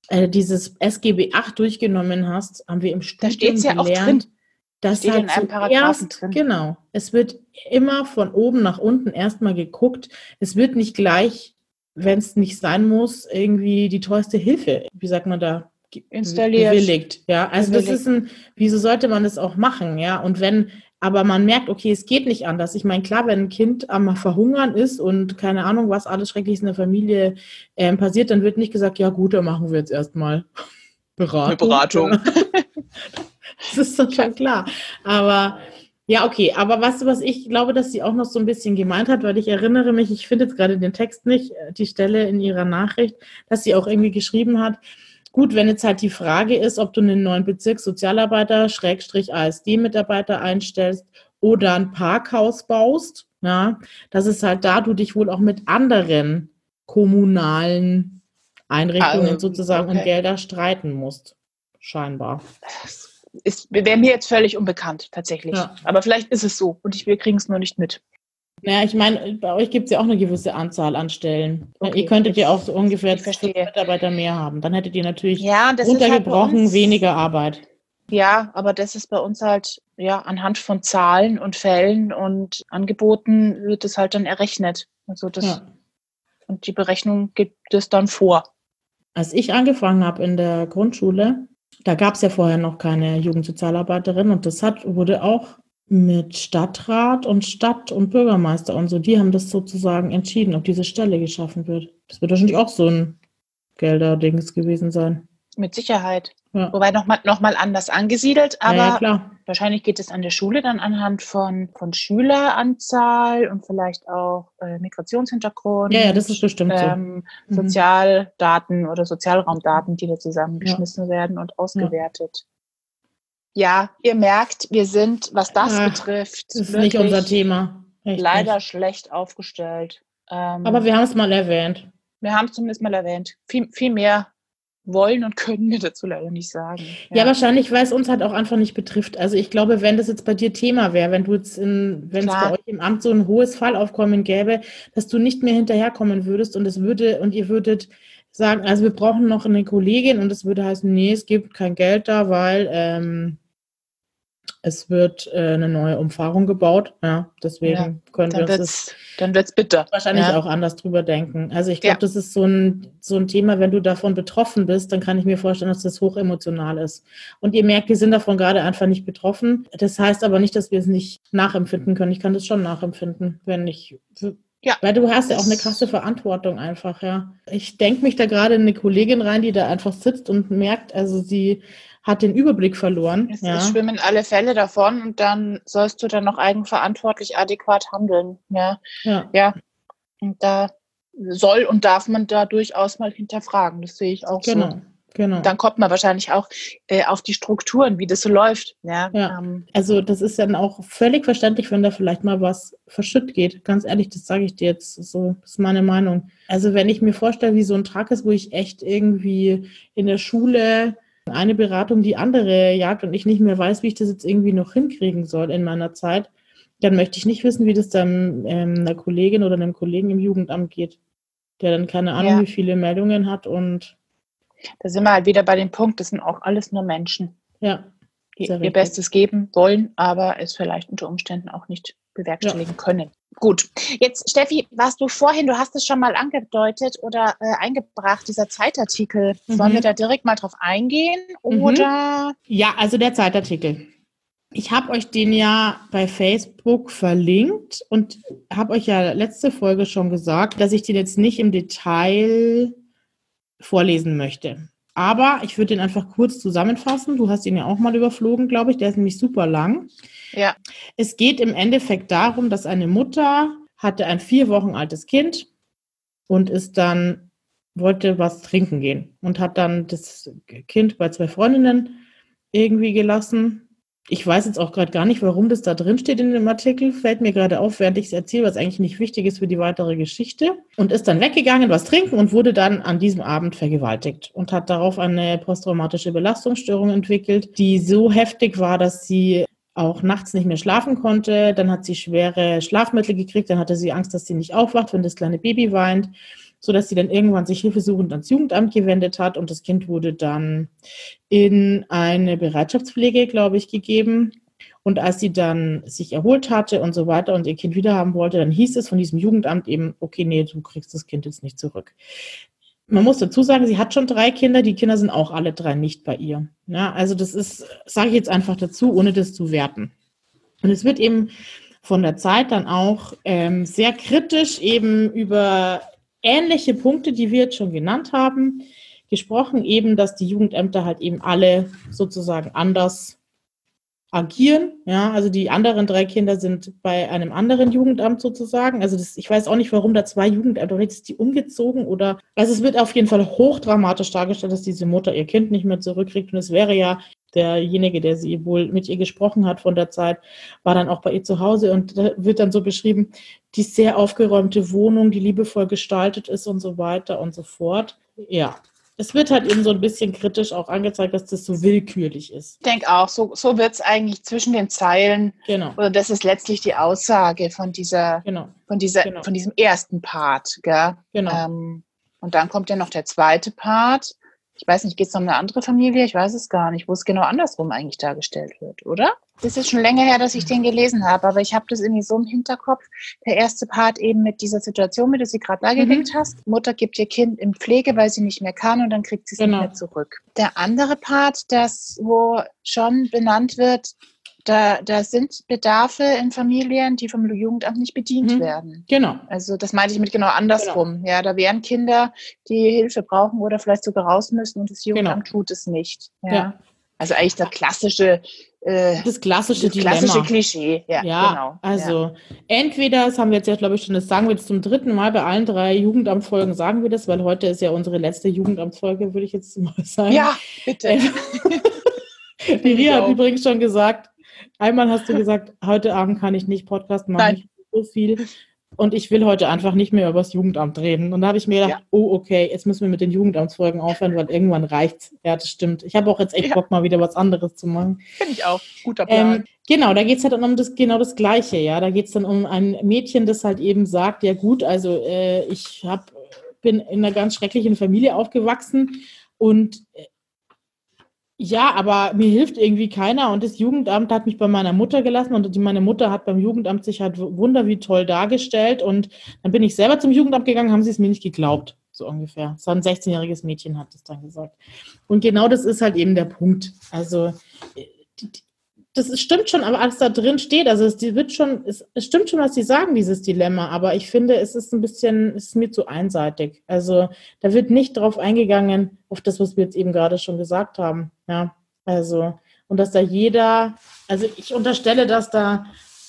SGB 8 durchgenommen hast, haben wir im Studium da steht's ja gelernt, auch drin. dass steht halt in einem Paragraphen drin. Genau, es wird immer von oben nach unten erstmal geguckt. Es wird nicht gleich, wenn es nicht sein muss, irgendwie die teuerste Hilfe, wie sagt man da, installiert. Bewilligt. Ja, also das ist wieso sollte man das auch machen, ja? Und aber man merkt, okay, es geht nicht anders. Ich meine, klar, wenn ein Kind am Verhungern ist und keine Ahnung, was alles Schreckliches in der Familie passiert, dann wird nicht gesagt, ja gut, dann machen wir jetzt erstmal Beratung. Ja. Das ist doch schon klar. Aber ja, okay. Aber was ich glaube, dass sie auch noch so ein bisschen gemeint hat, weil ich erinnere mich, ich finde jetzt gerade den Text nicht, die Stelle in ihrer Nachricht, dass sie auch irgendwie geschrieben hat, gut, wenn jetzt halt die Frage ist, ob du einen neuen Bezirkssozialarbeiter, ASD-Mitarbeiter einstellst oder ein Parkhaus baust, ja, dass es halt da du dich wohl auch mit anderen kommunalen Einrichtungen sozusagen und Gelder streiten musst, scheinbar. Wäre mir jetzt völlig unbekannt, tatsächlich. Ja. Aber vielleicht ist es so und wir kriegen es nur nicht mit. Naja, ich meine, bei euch gibt es ja auch eine gewisse Anzahl an Stellen. Okay, ihr könntet ja auch so ungefähr 5 Mitarbeiter mehr haben. Dann hättet ihr natürlich runtergebrochen halt weniger Arbeit. Ja, aber das ist bei uns halt, ja, anhand von Zahlen und Fällen und Angeboten wird es halt dann errechnet. Also und die Berechnung gibt es dann vor. Als ich angefangen habe in der Grundschule, da gab es ja vorher noch keine Jugendsozialarbeiterin und wurde auch mit Stadtrat und Stadt- und Bürgermeister und so. Die haben das sozusagen entschieden, ob diese Stelle geschaffen wird. Das wird wahrscheinlich auch so ein Gelder-Dings gewesen sein. Mit Sicherheit. Ja. Wobei noch mal anders angesiedelt, aber Ja, klar. wahrscheinlich geht es an der Schule dann anhand von Schüleranzahl und vielleicht auch Migrationshintergrund, Ja, das ist bestimmt so. Sozialdaten oder Sozialraumdaten, die da zusammengeschmissen werden und ausgewertet. Ja, ihr merkt, wir sind, was das betrifft, das ist nicht unser Thema. Echt leider nicht. Schlecht aufgestellt. Aber wir haben es mal erwähnt. Wir haben es zumindest mal erwähnt. Viel mehr wollen und können wir dazu leider nicht sagen. Ja, wahrscheinlich, weil es uns halt auch einfach nicht betrifft. Also ich glaube, wenn das jetzt bei dir Thema wäre, wenn es bei euch im Amt so ein hohes Fallaufkommen gäbe, dass du nicht mehr hinterherkommen würdest und ihr würdet sagen, also wir brauchen noch eine Kollegin und es würde heißen, nee, es gibt kein Geld da, weil es wird eine neue Umfahrung gebaut. Ja, deswegen können wir uns dann wird's bitter. Wahrscheinlich auch anders drüber denken. Also ich glaube, das ist so ein Thema, wenn du davon betroffen bist, dann kann ich mir vorstellen, dass das hochemotional ist. Und ihr merkt, wir sind davon gerade einfach nicht betroffen. Das heißt aber nicht, dass wir es nicht nachempfinden können. Ich kann das schon nachempfinden, wenn ich... Ja, weil du hast ja auch eine krasse Verantwortung einfach, ja. Ich denke mich da gerade in eine Kollegin rein, die da einfach sitzt und merkt, also sie hat den Überblick verloren. Es schwimmen alle Fälle davon und dann sollst du dann noch eigenverantwortlich adäquat handeln. Ja. Und da soll und darf man da durchaus mal hinterfragen. Das sehe ich auch so. Genau. Dann kommt man wahrscheinlich auch auf die Strukturen, wie das so läuft. Ja. Also das ist dann auch völlig verständlich, wenn da vielleicht mal was verschütt geht. Ganz ehrlich, das sage ich dir jetzt so, das ist meine Meinung. Also wenn ich mir vorstelle, wie so ein Tag ist, wo ich echt irgendwie in der Schule eine Beratung die andere jagt und ich nicht mehr weiß, wie ich das jetzt irgendwie noch hinkriegen soll in meiner Zeit, dann möchte ich nicht wissen, wie das dann einer Kollegin oder einem Kollegen im Jugendamt geht, der dann keine Ahnung, wie viele Meldungen hat und da sind wir halt wieder bei dem Punkt, das sind auch alles nur Menschen, die ihr Bestes geben wollen, aber es vielleicht unter Umständen auch nicht bewerkstelligen können. Gut, jetzt Steffi, du hast es schon mal angedeutet oder eingebracht, dieser Zeitartikel. Sollen wir da direkt mal drauf eingehen oder? Ja, also der Zeitartikel. Ich habe euch den ja bei Facebook verlinkt und habe euch ja letzte Folge schon gesagt, dass ich den jetzt nicht im Detail vorlesen möchte. Aber ich würde den einfach kurz zusammenfassen. Du hast ihn ja auch mal überflogen, glaube ich. Der ist nämlich super lang. Ja. Es geht im Endeffekt darum, dass eine Mutter hatte ein 4 Wochen altes Kind und wollte was trinken gehen und hat dann das Kind bei 2 Freundinnen irgendwie gelassen. Ich weiß jetzt auch gerade gar nicht, warum das da drin steht in dem Artikel. Fällt mir gerade auf, während ich es erzähle, was eigentlich nicht wichtig ist für die weitere Geschichte. Und ist dann weggegangen, was trinken und wurde dann an diesem Abend vergewaltigt und hat darauf eine posttraumatische Belastungsstörung entwickelt, die so heftig war, dass sie auch nachts nicht mehr schlafen konnte. Dann hat sie schwere Schlafmittel gekriegt. Dann hatte sie Angst, dass sie nicht aufwacht, wenn das kleine Baby weint, sodass sie dann irgendwann sich hilfesuchend ans Jugendamt gewendet hat und das Kind wurde dann in eine Bereitschaftspflege, glaube ich, gegeben. Und als sie dann sich erholt hatte und so weiter und ihr Kind wiederhaben wollte, dann hieß es von diesem Jugendamt eben, okay, nee, du kriegst das Kind jetzt nicht zurück. Man muss dazu sagen, sie hat schon 3 Kinder, die Kinder sind auch alle 3 nicht bei ihr. Ja, also das ist, sage ich jetzt einfach dazu, ohne das zu werten. Und es wird eben von der Zeit dann auch sehr kritisch eben über ähnliche Punkte, die wir jetzt schon genannt haben, gesprochen, eben, dass die Jugendämter halt eben alle sozusagen anders agieren. Ja, also die anderen 3 Kinder sind bei einem anderen Jugendamt sozusagen. Also ich weiß auch nicht, warum da 2 Jugendämter, oder ist die umgezogen oder, also es wird auf jeden Fall hochdramatisch dargestellt, dass diese Mutter ihr Kind nicht mehr zurückkriegt. Und es wäre ja derjenige, der sie wohl mit ihr gesprochen hat von der Zeit, war dann auch bei ihr zu Hause und da wird dann so beschrieben, die sehr aufgeräumte Wohnung, die liebevoll gestaltet ist und so weiter und so fort. Ja, es wird halt eben so ein bisschen kritisch auch angezeigt, dass das so willkürlich ist. Ich denke auch, so wird es eigentlich zwischen den Zeilen. Genau. Oder das ist letztlich die Aussage von diesem ersten Part. Gell? Genau. Und dann kommt ja noch der zweite Part. Ich weiß nicht, geht es um eine andere Familie? Ich weiß es gar nicht, wo es genau andersrum eigentlich dargestellt wird, oder? Das ist schon länger her, dass ich den gelesen habe, aber ich habe das irgendwie so im Hinterkopf. Der erste Part eben mit dieser Situation, wie du sie gerade dargelegt hast. Mutter gibt ihr Kind in Pflege, weil sie nicht mehr kann und dann kriegt sie es nicht mehr zurück. Der andere Part, wo schon benannt wird, Da sind Bedarfe in Familien, die vom Jugendamt nicht bedient werden. Genau. Also das meinte ich mit genau andersrum. Genau. Ja, da wären Kinder, die Hilfe brauchen oder vielleicht sogar raus müssen und das Jugendamt tut es nicht. Ja. Also eigentlich das klassische Dilemma. Klischee. Ja, genau. Also entweder, das haben wir jetzt ja, glaube ich, schon, das sagen wir jetzt zum 3. Mal bei allen 3 Jugendamtsfolgen, sagen wir das, weil heute ist ja unsere letzte Jugendamtsfolge, würde ich jetzt mal sagen. Ja, bitte. Die Ria hat übrigens schon gesagt, einmal hast du gesagt, heute Abend kann ich nicht Podcast machen, ich so viel. Und ich will heute einfach nicht mehr über das Jugendamt reden. Und da habe ich mir gedacht, okay, jetzt müssen wir mit den Jugendamtsfolgen aufhören, weil irgendwann reicht's. Ja, das stimmt. Ich habe auch jetzt echt Bock, mal wieder was anderes zu machen. Finde ich auch. Guter Plan. Genau, da geht es halt dann um genau das Gleiche. Ja, da geht es dann um ein Mädchen, das halt eben sagt, ja gut, also ich bin in einer ganz schrecklichen Familie aufgewachsen und ja, aber mir hilft irgendwie keiner und das Jugendamt hat mich bei meiner Mutter gelassen und meine Mutter hat beim Jugendamt sich halt wunder wie toll dargestellt und dann bin ich selber zum Jugendamt gegangen, haben sie es mir nicht geglaubt, so ungefähr. So ein 16-jähriges Mädchen hat es dann gesagt. Und genau das ist halt eben der Punkt. Also das stimmt schon, aber alles da drin steht, also es stimmt schon, was sie sagen, dieses Dilemma, aber ich finde, es ist mir zu einseitig. Also da wird nicht drauf eingegangen, auf das, was wir jetzt eben gerade schon gesagt haben. Ja, also, und dass da ich unterstelle, dass da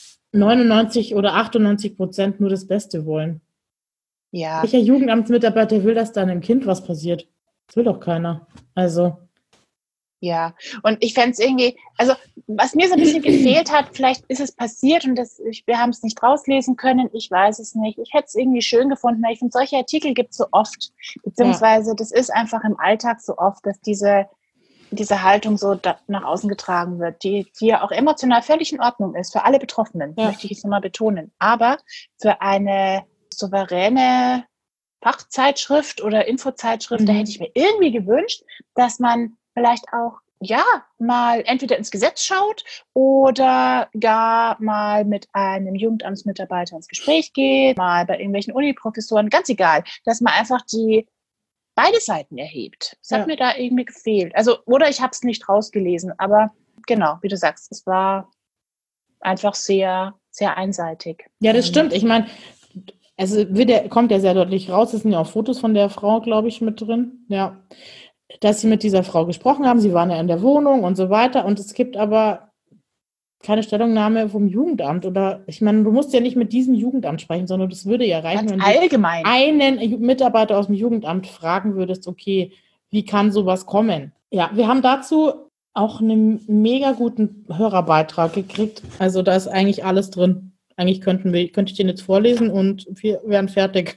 99 oder 98% nur das Beste wollen. Ja. Welcher Jugendamtsmitarbeiter will, dass da einem Kind was passiert? Das will doch keiner. Also. Ja, und ich fände es irgendwie, also was mir so ein bisschen gefehlt hat, vielleicht ist es passiert und wir haben es nicht rauslesen können, ich weiß es nicht. Ich hätte es irgendwie schön gefunden, weil ich finde, solche Artikel gibt es so oft, beziehungsweise das ist einfach im Alltag so oft, dass diese Haltung so nach außen getragen wird, die ja auch emotional völlig in Ordnung ist, für alle Betroffenen, möchte ich es nochmal betonen. Aber für eine souveräne Fachzeitschrift oder Infozeitschrift, da hätte ich mir irgendwie gewünscht, dass man vielleicht auch, mal entweder ins Gesetz schaut oder gar mal mit einem Jugendamtsmitarbeiter ins Gespräch geht, mal bei irgendwelchen Uniprofessoren, ganz egal, dass man einfach beide Seiten erhebt. Das hat mir da irgendwie gefehlt. Also, oder ich habe es nicht rausgelesen, aber genau, wie du sagst, es war einfach sehr, sehr einseitig. Ja, das stimmt. Ich meine, also kommt ja sehr deutlich raus, es sind ja auch Fotos von der Frau, glaube ich, mit drin, dass sie mit dieser Frau gesprochen haben, sie waren ja in der Wohnung und so weiter und es gibt aber keine Stellungnahme vom Jugendamt oder, ich meine, du musst ja nicht mit diesem Jugendamt sprechen, sondern das würde ja reichen, ganz wenn allgemein du einen Mitarbeiter aus dem Jugendamt fragen würdest, okay, wie kann sowas kommen? Ja, wir haben dazu auch einen mega guten Hörerbeitrag gekriegt, also da ist eigentlich alles drin. Eigentlich könnte ich den jetzt vorlesen und wir wären fertig.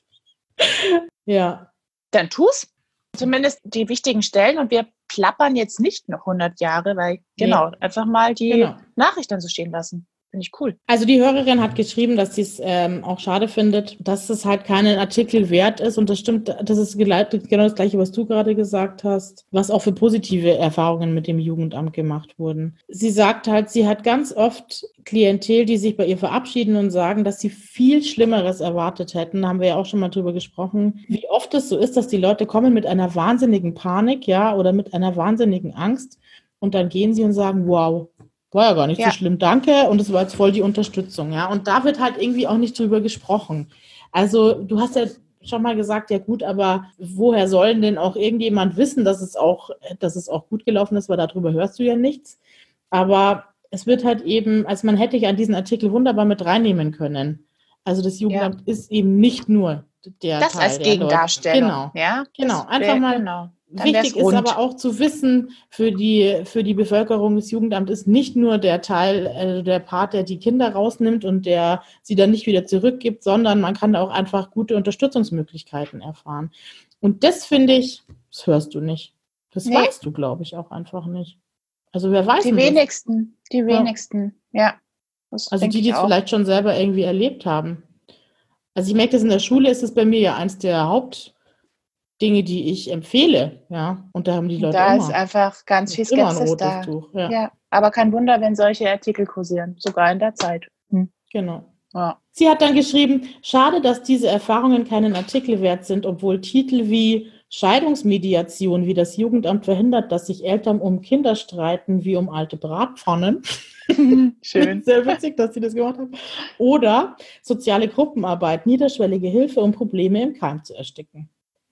Ja. Dann tu's. Zumindest die wichtigen Stellen und wir plappern jetzt nicht noch 100 Jahre, weil einfach mal die Nachricht dann so stehen lassen. Finde ich cool. Also die Hörerin hat geschrieben, dass sie es auch schade findet, dass es halt keinen Artikel wert ist und das stimmt, das ist genau das Gleiche, was du gerade gesagt hast, was auch für positive Erfahrungen mit dem Jugendamt gemacht wurden. Sie sagt halt, sie hat ganz oft Klientel, die sich bei ihr verabschieden und sagen, dass sie viel Schlimmeres erwartet hätten. Da haben wir ja auch schon mal drüber gesprochen, wie oft es so ist, dass die Leute kommen mit einer wahnsinnigen Panik, oder mit einer wahnsinnigen Angst und dann gehen sie und sagen, wow, war ja gar nicht so schlimm, danke. Und es war jetzt voll die Unterstützung, Und da wird halt irgendwie auch nicht drüber gesprochen. Also du hast ja schon mal gesagt, ja gut, aber woher soll denn auch irgendjemand wissen, dass es auch gut gelaufen ist, weil darüber hörst du ja nichts. Aber es wird halt eben, also man hätte ja an diesen Artikel wunderbar mit reinnehmen können. Also das Jugendamt ist eben nicht nur der das Teil als Gegendarstellung. Genau. Einfach mal. Wichtig ist aber auch zu wissen, für die Bevölkerung des Jugendamts ist nicht nur der Teil, der Part, der die Kinder rausnimmt und der sie dann nicht wieder zurückgibt, sondern man kann da auch einfach gute Unterstützungsmöglichkeiten erfahren. Und das finde ich, das hörst du nicht. Das weißt du, glaube ich, auch einfach nicht. Also wer weiß Die wenigsten, ja. Also die es vielleicht schon selber irgendwie erlebt haben. Also ich merke das in der Schule, ist es bei mir ja eins der Hauptdinge, die ich empfehle, und da haben die Leute da ist einfach ganz viel Skepsis da. Tuch, aber kein Wunder, wenn solche Artikel kursieren, sogar in der Zeit. Genau. Ja. Sie hat dann geschrieben, schade, dass diese Erfahrungen keinen Artikel wert sind, obwohl Titel wie Scheidungsmediation, wie das Jugendamt verhindert, dass sich Eltern um Kinder streiten wie um alte Bratpfannen. Schön. Sehr witzig, dass sie das gemacht haben. Oder soziale Gruppenarbeit, niederschwellige Hilfe, um Probleme im Keim zu ersticken.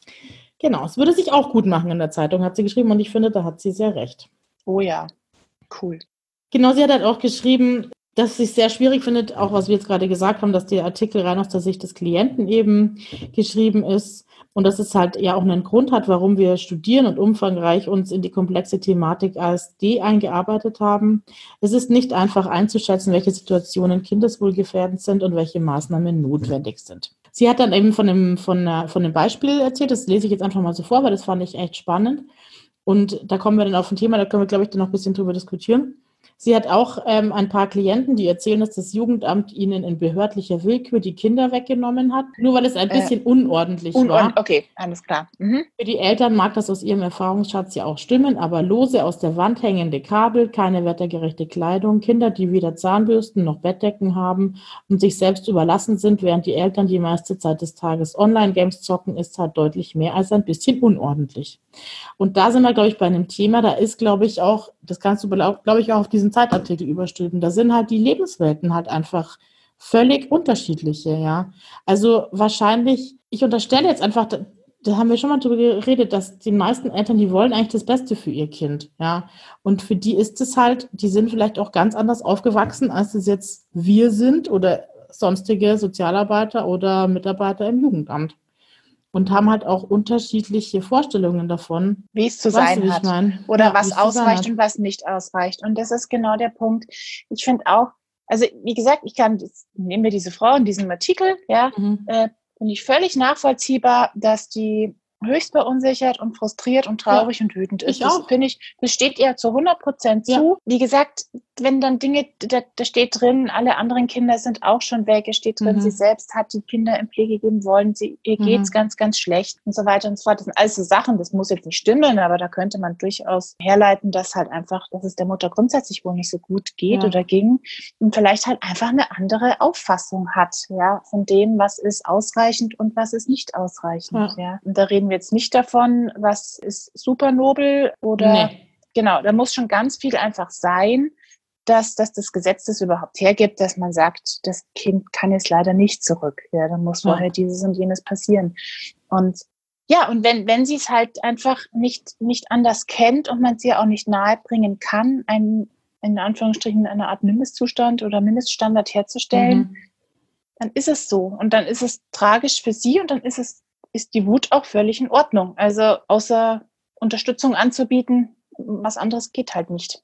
Genau, es würde sich auch gut machen in der Zeitung, hat sie geschrieben, und ich finde, da hat sie sehr recht. Oh ja, cool. Genau, sie hat halt auch geschrieben, dass sie es sehr schwierig findet, auch was wir jetzt gerade gesagt haben, dass der Artikel rein aus der Sicht des Klienten eben geschrieben ist und dass es halt ja auch einen Grund hat, warum wir studieren und umfangreich uns in die komplexe Thematik ASD eingearbeitet haben. Es ist nicht einfach einzuschätzen, welche Situationen kindeswohlgefährdend sind und welche Maßnahmen notwendig sind. Sie hat dann eben von einem Beispiel erzählt, das lese ich jetzt einfach mal so vor, weil das fand ich echt spannend. Und da kommen wir dann auf ein Thema, da können wir, glaube ich, dann noch ein bisschen drüber diskutieren. Sie hat auch ein paar Klienten, die erzählen, dass das Jugendamt ihnen in behördlicher Willkür die Kinder weggenommen hat, nur weil es ein bisschen unordentlich war. Okay, alles klar. Mhm. Für die Eltern mag das aus ihrem Erfahrungsschatz ja auch stimmen, aber lose aus der Wand hängende Kabel, keine wettergerechte Kleidung, Kinder, die weder Zahnbürsten noch Bettdecken haben und sich selbst überlassen sind, während die Eltern die meiste Zeit des Tages Online-Games zocken, ist halt deutlich mehr als ein bisschen unordentlich. Und da sind wir, glaube ich, bei einem Thema, da ist, glaube ich, auch, das kannst du, glaube ich, auch auf diesen Zeitartikel überstülpen, da sind halt die Lebenswelten halt einfach völlig unterschiedliche, ja. Also wahrscheinlich, ich unterstelle jetzt einfach, da haben wir schon mal drüber geredet, dass die meisten Eltern, die wollen eigentlich das Beste für ihr Kind, ja. Und für die ist es halt, die sind vielleicht auch ganz anders aufgewachsen, als es jetzt wir sind oder sonstige Sozialarbeiter oder Mitarbeiter im Jugendamt. Und haben halt auch unterschiedliche Vorstellungen davon, wie es zu sein hat. Oder ja, was ausreicht und was nicht ausreicht. Und das ist genau der Punkt. Ich finde auch, also wie gesagt, nehmen wir diese Frau in diesem Artikel, ja, finde ich völlig nachvollziehbar, dass die höchst verunsichert und frustriert und traurig und wütend ist. Das finde ich, das steht ihr zu 100% zu. Ja. Wie gesagt, wenn dann Dinge, da steht drin, alle anderen Kinder sind auch schon weg, es steht drin, sie selbst hat die Kinder in Pflege geben wollen, ihr geht's ganz, ganz schlecht und so weiter und so fort. Das sind alles so Sachen, das muss jetzt nicht stimmen, aber da könnte man durchaus herleiten, dass halt einfach, dass es der Mutter grundsätzlich wohl nicht so gut geht oder ging und vielleicht halt einfach eine andere Auffassung hat, ja, von dem, was ist ausreichend und was ist nicht ausreichend, ja. Und da reden wir jetzt nicht davon, was ist super nobel oder genau, da muss schon ganz viel einfach sein, dass das Gesetz das überhaupt hergibt, dass man sagt, das Kind kann jetzt leider nicht zurück. Ja, dann muss vorher dieses und jenes passieren. Und ja, und wenn sie es halt einfach nicht anders kennt und man sie auch nicht nahebringen kann, in Anführungsstrichen eine Art Mindestzustand oder Mindeststandard herzustellen, dann ist es so. Und dann ist es tragisch für sie und dann ist die Wut auch völlig in Ordnung. Also außer Unterstützung anzubieten, was anderes geht halt nicht.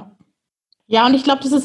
Ja, und ich glaube, das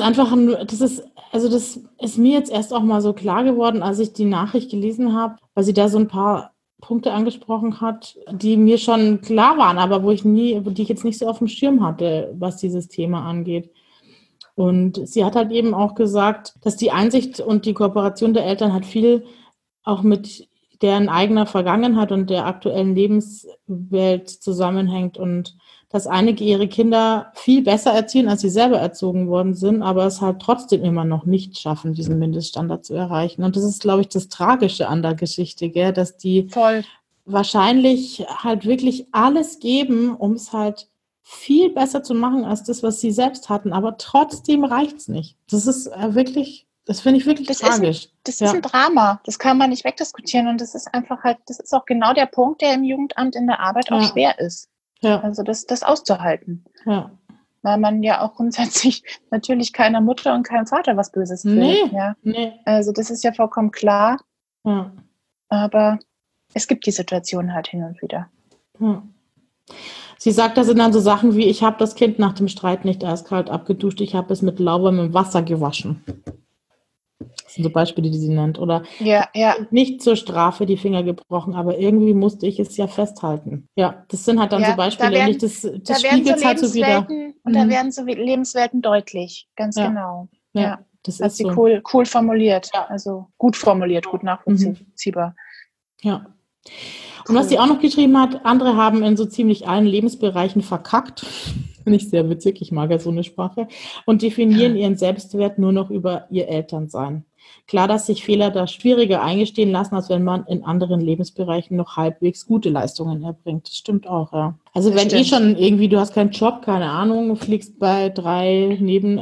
ist mir jetzt erst auch mal so klar geworden, als ich die Nachricht gelesen habe, weil sie da so ein paar Punkte angesprochen hat, die mir schon klar waren, aber die ich jetzt nicht so auf dem Schirm hatte, was dieses Thema angeht. Und sie hat halt eben auch gesagt, dass die Einsicht und die Kooperation der Eltern halt viel auch mit deren eigener Vergangenheit und der aktuellen Lebenswelt zusammenhängt und dass einige ihre Kinder viel besser erziehen, als sie selber erzogen worden sind, aber es halt trotzdem immer noch nicht schaffen, diesen Mindeststandard zu erreichen. Und das ist, glaube ich, das Tragische an der Geschichte, gell? Dass die wahrscheinlich halt wirklich alles geben, um es halt viel besser zu machen als das, was sie selbst hatten, aber trotzdem reicht's nicht. Das ist wirklich, das finde ich wirklich tragisch. Das ist ein Drama, das kann man nicht wegdiskutieren und das ist einfach halt, das ist auch genau der Punkt, der im Jugendamt in der Arbeit auch schwer ist. Ja. Also das auszuhalten. Ja. Weil man ja auch grundsätzlich natürlich keiner Mutter und keinem Vater was Böses will. Nee. Also das ist ja vollkommen klar. Ja. Aber es gibt die Situation halt hin und wieder. Ja. Sie sagt, das sind dann so Sachen wie, ich habe das Kind nach dem Streit nicht eiskalt abgeduscht, ich habe es mit lauwarmem Wasser gewaschen. Das sind so Beispiele, die sie nennt. Oder nicht zur Strafe die Finger gebrochen, aber irgendwie musste ich es ja festhalten. Ja, das sind halt dann so Beispiele. Das spiegelt halt so wieder. Und da werden so Lebenswelten deutlich, ganz genau. Ja, das hat ist sie so. cool formuliert. Ja. Also gut formuliert, gut nachvollziehbar. Ja. Und was sie auch noch geschrieben hat, andere haben in so ziemlich allen Lebensbereichen verkackt. Finde ich sehr witzig, ich mag ja so eine Sprache. Und definieren ihren Selbstwert nur noch über ihr Elternsein. Klar, dass sich Fehler da schwieriger eingestehen lassen, als wenn man in anderen Lebensbereichen noch halbwegs gute Leistungen erbringt. Das stimmt auch, ja. Also Das wenn stimmt. schon irgendwie, du hast keinen Job, keine Ahnung, fliegst bei drei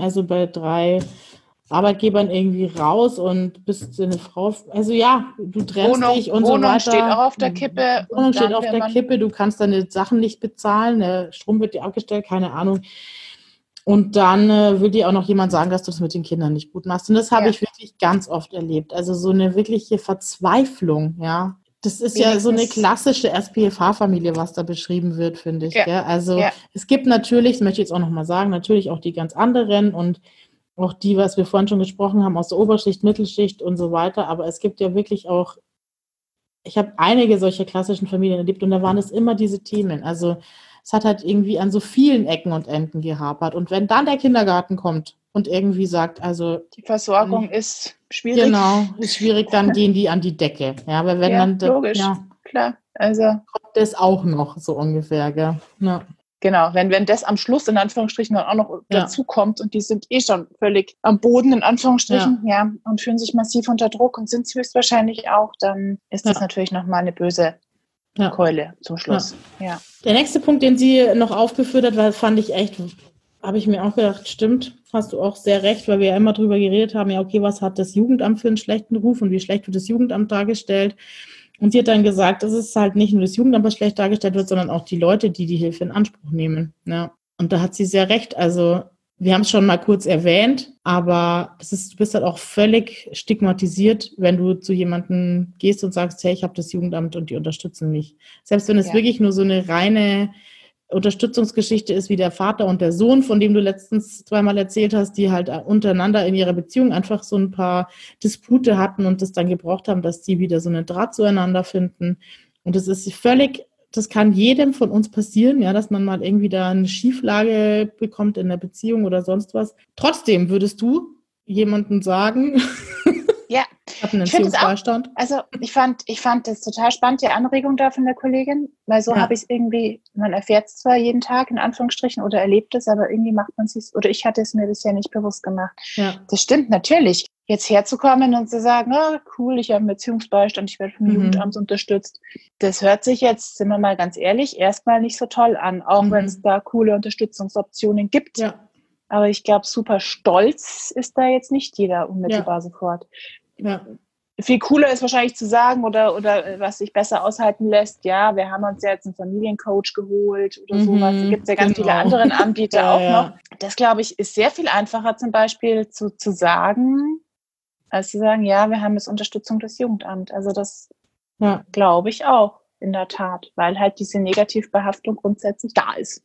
Arbeitgebern irgendwie raus und bist eine Frau, also ja, du trennst dich und so Wohnung weiter. steht auch auf der Kippe. Wohnung Und steht dann, auf der Kippe, du kannst deine Sachen nicht bezahlen, der Strom wird dir abgestellt, keine Ahnung. Und dann will dir auch noch jemand sagen, dass du das mit den Kindern nicht gut machst. Und das habe ich wirklich ganz oft erlebt. Also so eine wirkliche Verzweiflung, ja. Das ist ja so eine klassische SPFH-Familie, was da beschrieben wird, finde ich. Gell? Also es gibt natürlich, das möchte ich jetzt auch nochmal sagen, natürlich auch die ganz anderen und auch die, was wir vorhin schon gesprochen haben, aus der Oberschicht, Mittelschicht und so weiter. Aber es gibt ja wirklich auch, ich habe einige solcher klassischen Familien erlebt und da waren es immer diese Themen. Also es hat halt irgendwie an so vielen Ecken und Enden gehapert. Und wenn dann der Kindergarten kommt und irgendwie sagt, also die Versorgung ist schwierig. Genau, ist schwierig, dann gehen die an die Decke. Ja, aber wenn dann logisch, klar. Also kommt das auch noch so ungefähr, gell? Ja. Genau, wenn das am Schluss in Anführungsstrichen dann auch noch dazu kommt und die sind schon völlig am Boden in Anführungsstrichen, und fühlen sich massiv unter Druck und sind es höchstwahrscheinlich auch, dann ist das natürlich nochmal eine böse Keule zum Schluss. Ja. Der nächste Punkt, den sie noch aufgeführt hat, war, fand ich echt, habe ich mir auch gedacht, stimmt, hast du auch sehr recht, weil wir ja immer drüber geredet haben, ja okay, was hat das Jugendamt für einen schlechten Ruf und wie schlecht wird das Jugendamt dargestellt? Und sie hat dann gesagt, es ist halt nicht nur das Jugendamt, was schlecht dargestellt wird, sondern auch die Leute, die die Hilfe in Anspruch nehmen. Ja. Und da hat sie sehr recht. Also wir haben es schon mal kurz erwähnt, aber du bist halt auch völlig stigmatisiert, wenn du zu jemandem gehst und sagst, hey, ich habe das Jugendamt und die unterstützen mich. Selbst wenn es wirklich nur so eine reine Unterstützungsgeschichte ist wie der Vater und der Sohn, von dem du letztens zweimal erzählt hast, die halt untereinander in ihrer Beziehung einfach so ein paar Dispute hatten und das dann gebraucht haben, dass die wieder so einen Draht zueinander finden. Und das ist völlig, das kann jedem von uns passieren, ja, dass man mal irgendwie da eine Schieflage bekommt in der Beziehung oder sonst was. Trotzdem würdest du jemandem sagen, hat einen Erziehungsbeistand. Also ich fand das total spannend, die Anregung da von der Kollegin, weil so habe ich es irgendwie, man erfährt es zwar jeden Tag in Anführungsstrichen oder erlebt es, aber irgendwie macht man es, oder ich hatte es mir bisher nicht bewusst gemacht. Ja. Das stimmt natürlich. Jetzt herzukommen und zu sagen, oh, cool, ich habe einen Beziehungsbeistand, ich werde vom Jugendamt unterstützt. Das hört sich jetzt, sind wir mal ganz ehrlich, erstmal nicht so toll an, auch wenn es da coole Unterstützungsoptionen gibt. Ja. Aber ich glaube, super stolz ist da jetzt nicht jeder unmittelbar sofort. Ja. Viel cooler ist wahrscheinlich zu sagen oder was sich besser aushalten lässt, ja, wir haben uns ja jetzt einen Familiencoach geholt oder sowas. Da gibt es ja ganz viele andere Anbieter auch noch. Das, glaube ich, ist sehr viel einfacher zum Beispiel zu sagen, als zu sagen, ja, wir haben jetzt Unterstützung des Jugendamts. Also das glaube ich auch in der Tat, weil halt diese Negativbehaftung grundsätzlich da ist.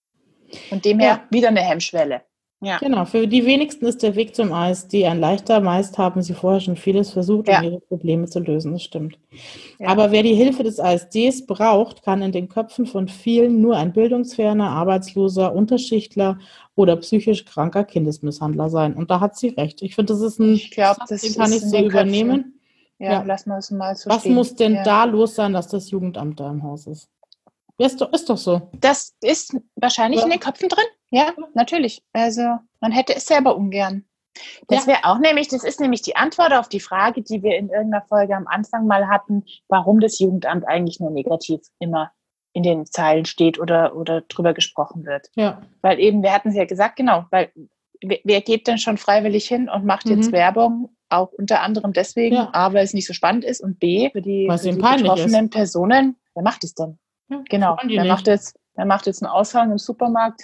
Von dem her wieder eine Hemmschwelle. Ja. Genau, für die wenigsten ist der Weg zum ASD ein leichter. Meist haben sie vorher schon vieles versucht, um ihre Probleme zu lösen. Das stimmt. Ja. Aber wer die Hilfe des ASDs braucht, kann in den Köpfen von vielen nur ein bildungsferner, arbeitsloser, Unterschichtler oder psychisch kranker Kindesmisshandler sein. Und da hat sie recht. Ich finde, das ist ein Satz, den kann ich so übernehmen. Ja, lass mal es mal so stehen. Was muss denn da los sein, dass das Jugendamt da im Haus ist? Ist doch so. Das ist wahrscheinlich in den Köpfen drin. Ja, natürlich. Also man hätte es selber ungern. Das ist nämlich die Antwort auf die Frage, die wir in irgendeiner Folge am Anfang mal hatten, warum das Jugendamt eigentlich nur negativ immer in den Zeilen steht oder drüber gesprochen wird. Ja. Weil eben, wir hatten es ja gesagt, genau, weil wer geht denn schon freiwillig hin und macht jetzt Werbung, auch unter anderem deswegen, A, weil es nicht so spannend ist und B, für die betroffenen Personen, wer macht es denn? Ja, genau, wer macht jetzt einen Aushang im Supermarkt,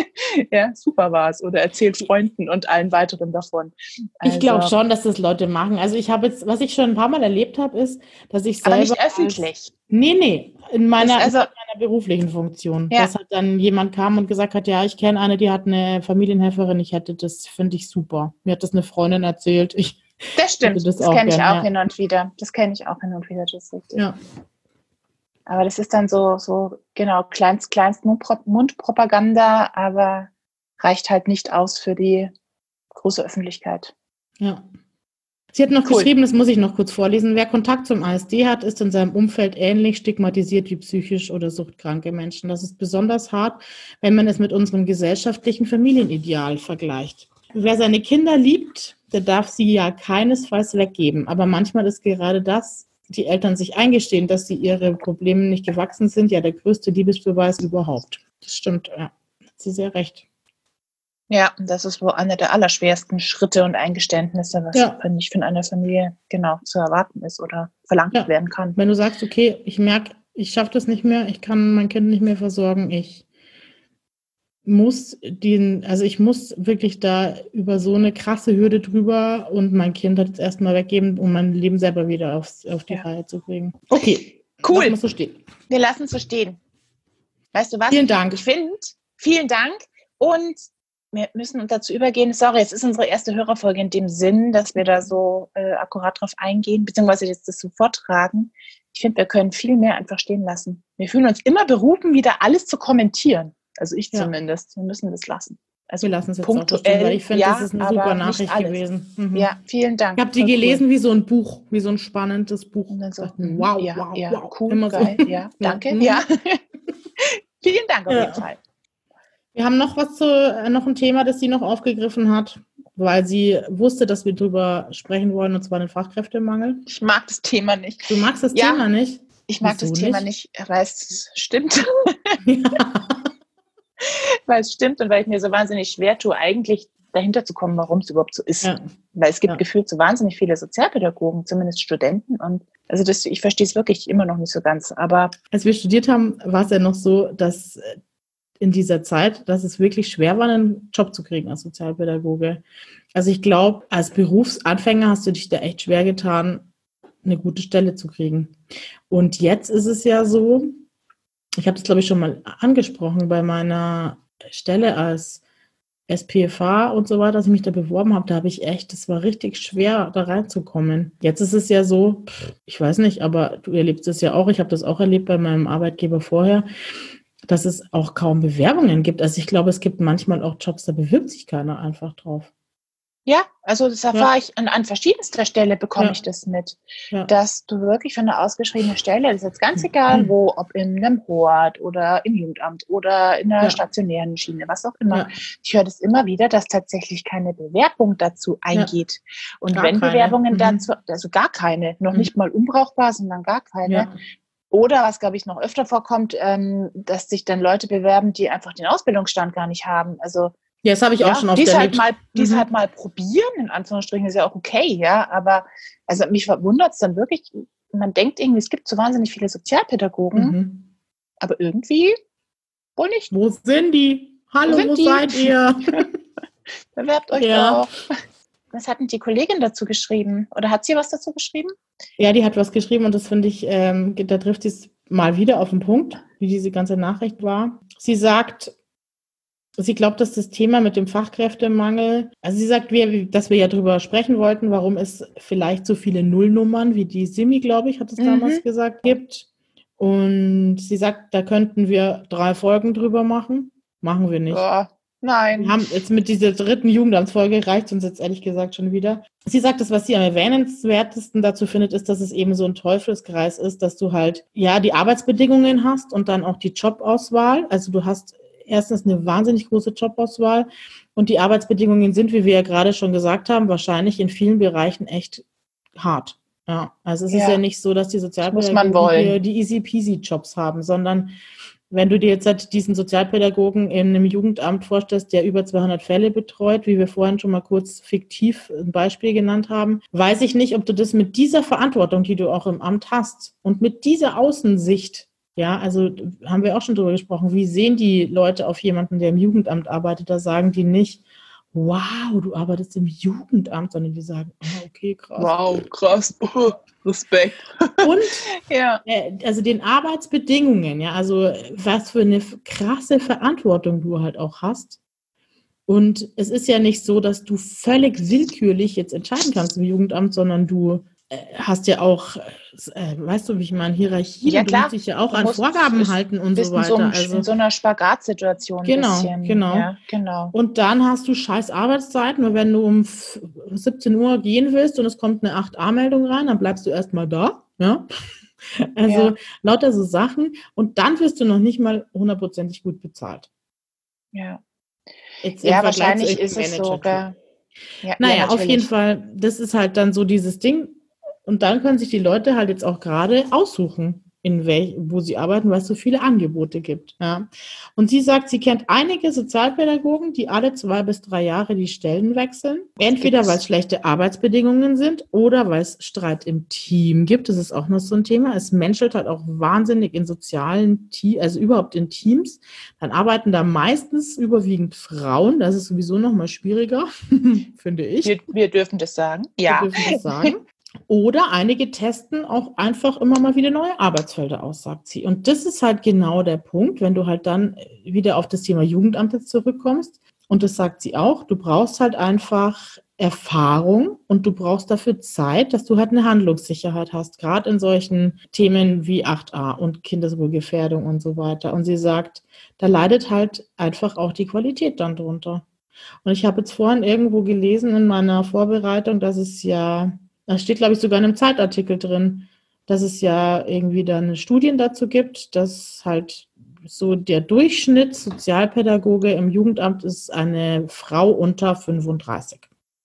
ja, super war's, oder erzählt Freunden und allen weiteren davon. Also, ich glaube schon, dass das Leute machen. Also ich habe jetzt, was ich schon ein paar Mal erlebt habe, ist, dass ich selber... Aber nicht öffentlich. In meiner beruflichen Funktion. Ja. Dass halt dann jemand kam und gesagt hat, ja, ich kenne eine, die hat eine Familienhelferin, finde ich super. Mir hat das eine Freundin erzählt. Das stimmt, das kenne ich auch hin und wieder. Das kenne ich auch hin und wieder, das ist richtig. Ja. Aber das ist dann so genau, kleinst Mundpropaganda, aber reicht halt nicht aus für die große Öffentlichkeit. Ja. Sie hat noch geschrieben, das muss ich noch kurz vorlesen, wer Kontakt zum ASD hat, ist in seinem Umfeld ähnlich stigmatisiert wie psychisch oder suchtkranke Menschen. Das ist besonders hart, wenn man es mit unserem gesellschaftlichen Familienideal vergleicht. wer seine Kinder liebt, der darf sie ja keinesfalls weggeben. Aber manchmal ist gerade das, die Eltern sich eingestehen, dass sie ihre Probleme nicht gewachsen sind, ja der größte Liebesbeweis überhaupt. Das stimmt, ja. Hat sie sehr recht. Ja, das ist wohl einer der allerschwersten Schritte und Eingeständnisse, was nicht von einer Familie genau zu erwarten ist oder verlangt werden kann. Wenn du sagst, okay, ich merke, ich schaffe das nicht mehr, ich kann mein Kind nicht mehr versorgen, ich muss wirklich da über so eine krasse Hürde drüber und mein Kind hat jetzt erstmal weggeben, um mein Leben selber wieder auf die Reihe zu kriegen. Okay, cool. Lass mal so stehen. Wir lassen es so stehen. Weißt du was? Vielen Dank. Ich finde, vielen Dank und wir müssen dazu übergehen. Sorry, es ist unsere erste Hörerfolge in dem Sinn, dass wir da so akkurat drauf eingehen, beziehungsweise jetzt das so vortragen. Ich finde, wir können viel mehr einfach stehen lassen. Wir fühlen uns immer berufen, wieder alles zu kommentieren. Also ich zumindest. Wir müssen das lassen. Also wir lassen es jetzt punktuell, auch stehen, weil ich finde, das ist eine super Nachricht gewesen. Mhm. Ja, vielen Dank. Ich habe die gelesen wie so ein Buch, wie so ein spannendes Buch. Und dann so, wow. Cool, immer geil, so. Ja, danke. Ja. Vielen Dank auf jeden Fall. Wir haben noch noch ein Thema, das sie noch aufgegriffen hat, weil sie wusste, dass wir drüber sprechen wollen, und zwar den Fachkräftemangel. Ich mag das Thema nicht. Du magst das Thema nicht? Ich mag das Thema nicht, weil es stimmt. Weil es stimmt und weil ich mir so wahnsinnig schwer tue, eigentlich dahinter zu kommen, warum es überhaupt so ist. Ja. Weil es gibt gefühlt so wahnsinnig viele Sozialpädagogen, zumindest Studenten. Und also ich verstehe es wirklich immer noch nicht so ganz. Aber als wir studiert haben, war es ja noch so, dass in dieser Zeit, dass es wirklich schwer war, einen Job zu kriegen als Sozialpädagoge. Also ich glaube, als Berufsanfänger hast du dich da echt schwer getan, eine gute Stelle zu kriegen. Und jetzt ist es ja so, ich habe das, glaube ich, schon mal angesprochen bei meiner Stelle als SPFA und so weiter, dass ich mich da beworben habe, das war richtig schwer, da reinzukommen. Jetzt ist es ja so, ich weiß nicht, aber du erlebst es ja auch, ich habe das auch erlebt bei meinem Arbeitgeber vorher, dass es auch kaum Bewerbungen gibt. Also ich glaube, es gibt manchmal auch Jobs, da bewirbt sich keiner einfach drauf. Ja, also das erfahre ich an verschiedenster Stelle, bekomme ich das mit, dass du wirklich für eine ausgeschriebene Stelle, das ist jetzt ganz egal wo, ob in einem Hort oder im Jugendamt oder in einer stationären Schiene, was auch immer. Ich höre das immer wieder, dass tatsächlich keine Bewerbung dazu eingeht. Und wenn Bewerbungen dazu, also gar keine, noch nicht mal unbrauchbar, sondern gar keine. Ja. Oder was, glaube ich, noch öfter vorkommt, dass sich dann Leute bewerben, die einfach den Ausbildungsstand gar nicht haben. Also ja, das habe ich auch schon oft erlebt. Die es halt mal probieren, in Anführungsstrichen, ist ja auch okay, ja. Aber also mich verwundert es dann wirklich, man denkt irgendwie, es gibt so wahnsinnig viele Sozialpädagogen, aber irgendwie wohl nicht. Wo sind die? Hallo, wo seid ihr? Bewerbt euch doch. Was hat denn die Kollegin dazu geschrieben? Oder hat sie was dazu geschrieben? Ja, die hat was geschrieben und das finde ich, da trifft sie es mal wieder auf den Punkt, wie diese ganze Nachricht war. Sie sagt, sie glaubt, dass das Thema mit dem Fachkräftemangel, also sie sagt, dass wir ja drüber sprechen wollten, warum es vielleicht so viele Nullnummern, wie die Simi, glaube ich, hat es damals gesagt, gibt. Und sie sagt, da könnten wir 3 Folgen drüber machen. Machen wir nicht. Boah, nein. Wir haben jetzt mit dieser 3. Jugendamtsfolge, reicht uns jetzt ehrlich gesagt schon wieder. Sie sagt, das, was sie am erwähnenswertesten dazu findet, ist, dass es eben so ein Teufelskreis ist, dass du halt, die Arbeitsbedingungen hast und dann auch die Jobauswahl. Also du hast erstens eine wahnsinnig große Jobauswahl und die Arbeitsbedingungen sind, wie wir ja gerade schon gesagt haben, wahrscheinlich in vielen Bereichen echt hart. Ja, also es ist ja nicht so, dass die Sozialpädagogen die easy-peasy-Jobs haben, sondern wenn du dir jetzt halt diesen Sozialpädagogen in einem Jugendamt vorstellst, der über 200 Fälle betreut, wie wir vorhin schon mal kurz fiktiv ein Beispiel genannt haben, weiß ich nicht, ob du das mit dieser Verantwortung, die du auch im Amt hast und mit dieser Außensicht, also haben wir auch schon drüber gesprochen, wie sehen die Leute auf jemanden, der im Jugendamt arbeitet, da sagen die nicht, wow, du arbeitest im Jugendamt, sondern die sagen, okay, krass. Wow, krass, Respekt. Und also den Arbeitsbedingungen, also was für eine krasse Verantwortung du halt auch hast. Und es ist ja nicht so, dass du völlig willkürlich jetzt entscheiden kannst im Jugendamt, sondern du hast ja auch, weißt du, wie ich meine, Hierarchie, du musst dich ja auch an Vorgaben halten und so weiter. In so einer Spagatsituation. Genau. Ja, genau. Und dann hast du scheiß Arbeitszeiten, nur wenn du um 17 Uhr gehen willst und es kommt eine 8a-Meldung rein, dann bleibst du erstmal da. Ja? Also lauter so Sachen. Und dann wirst du noch nicht mal 100% gut bezahlt. Ja. Jetzt wahrscheinlich ist es so. Ja, Naja, ja, auf jeden natürlich. Fall, das ist halt dann so dieses Ding. Und dann können sich die Leute halt jetzt auch gerade aussuchen, wo sie arbeiten, weil es so viele Angebote gibt. Ja. Und sie sagt, sie kennt einige Sozialpädagogen, die alle 2 bis 3 Jahre die Stellen wechseln. Entweder weil es schlechte Arbeitsbedingungen sind oder weil es Streit im Team gibt. Das ist auch noch so ein Thema. Es menschelt halt auch wahnsinnig in sozialen Teams, also überhaupt in Teams. Dann arbeiten da meistens überwiegend Frauen. Das ist sowieso noch mal schwieriger, finde ich. Wir dürfen das sagen. Wir Ja. dürfen das sagen. Oder einige testen auch einfach immer mal wieder neue Arbeitsfelder aus, sagt sie. Und das ist halt genau der Punkt, wenn du halt dann wieder auf das Thema Jugendamt jetzt zurückkommst. Und das sagt sie auch, du brauchst halt einfach Erfahrung und du brauchst dafür Zeit, dass du halt eine Handlungssicherheit hast, gerade in solchen Themen wie 8a und Kindeswohlgefährdung und so weiter. Und sie sagt, da leidet halt einfach auch die Qualität dann drunter. Und ich habe jetzt vorhin irgendwo gelesen in meiner Vorbereitung, dass es ja, da steht, glaube ich, sogar in einem Zeitartikel drin, dass es ja irgendwie dann Studien dazu gibt, dass halt so der Durchschnitt Sozialpädagoge im Jugendamt ist eine Frau unter 35.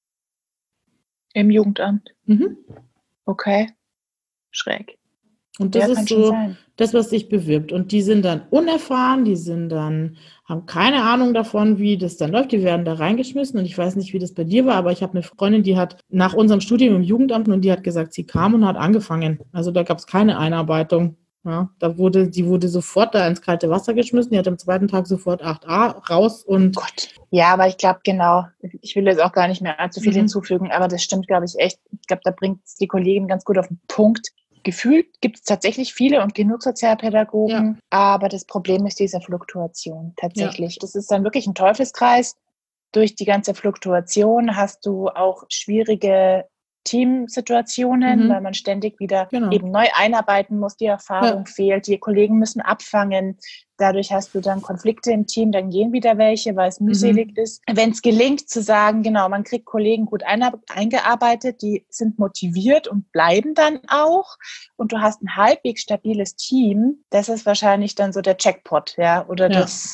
Im Jugendamt. Mhm. Okay. Schräg. Und das Ja, kann ist schon so sein. das, was sich bewirbt. Und die sind dann unerfahren, haben keine Ahnung davon, wie das dann läuft. Die werden da reingeschmissen. Und ich weiß nicht, wie das bei dir war, aber ich habe eine Freundin, die hat nach unserem Studium im Jugendamt und die hat gesagt, sie kam und hat angefangen. Also da gab es keine Einarbeitung. Ja, die wurde sofort da ins kalte Wasser geschmissen. Die hat am zweiten Tag sofort 8a raus und Gott. Ja, aber ich glaube, genau, ich will jetzt auch gar nicht mehr allzu viel hinzufügen, aber das stimmt, glaube ich, echt. Ich glaube, da bringt es die Kollegin ganz gut auf den Punkt. Gefühlt gibt es tatsächlich viele und genug Sozialpädagogen, aber das Problem ist diese Fluktuation tatsächlich. Ja. Das ist dann wirklich ein Teufelskreis. Durch die ganze Fluktuation hast du auch schwierige Teamsituationen, weil man ständig wieder eben neu einarbeiten muss, die Erfahrung fehlt, die Kollegen müssen abfangen. Dadurch hast du dann Konflikte im Team, dann gehen wieder welche, weil es mühselig ist. Wenn es gelingt zu sagen, genau, man kriegt Kollegen gut eingearbeitet, die sind motiviert und bleiben dann auch und du hast ein halbwegs stabiles Team, das ist wahrscheinlich dann so der Jackpot, ja, oder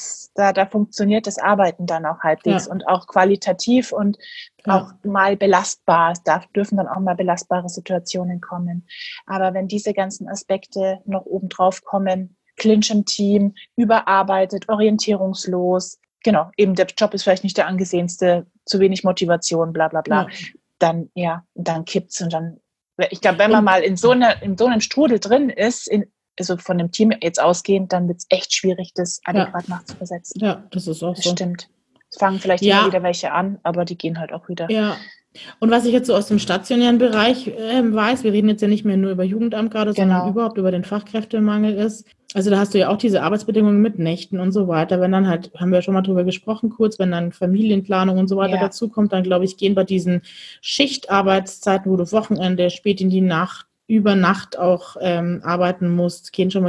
da funktioniert das Arbeiten dann auch halbwegs und auch qualitativ und auch mal belastbar. Es dürfen dann auch mal belastbare Situationen kommen. Aber wenn diese ganzen Aspekte noch obendrauf kommen, Clinch im Team, überarbeitet, orientierungslos, genau, eben der Job ist vielleicht nicht der angesehenste, zu wenig Motivation, bla bla bla, dann kippt's und dann, ich glaube, wenn man mal in so einem Strudel drin ist, also von dem Team jetzt ausgehend, dann wird es echt schwierig, das adäquat nachzubesetzen. Ja, das ist auch so. Das stimmt. Es fangen vielleicht immer wieder welche an, aber die gehen halt auch wieder. Ja. Und was ich jetzt so aus dem stationären Bereich weiß, wir reden jetzt ja nicht mehr nur über Jugendamt gerade, sondern überhaupt über den Fachkräftemangel ist. Also da hast du ja auch diese Arbeitsbedingungen mit Nächten und so weiter. Wenn dann halt, haben wir schon mal drüber gesprochen kurz, wenn dann Familienplanung und so weiter dazu kommt, dann glaube ich, gehen bei diesen Schichtarbeitszeiten, wo du Wochenende, spät in die Nacht, über Nacht auch arbeiten musst,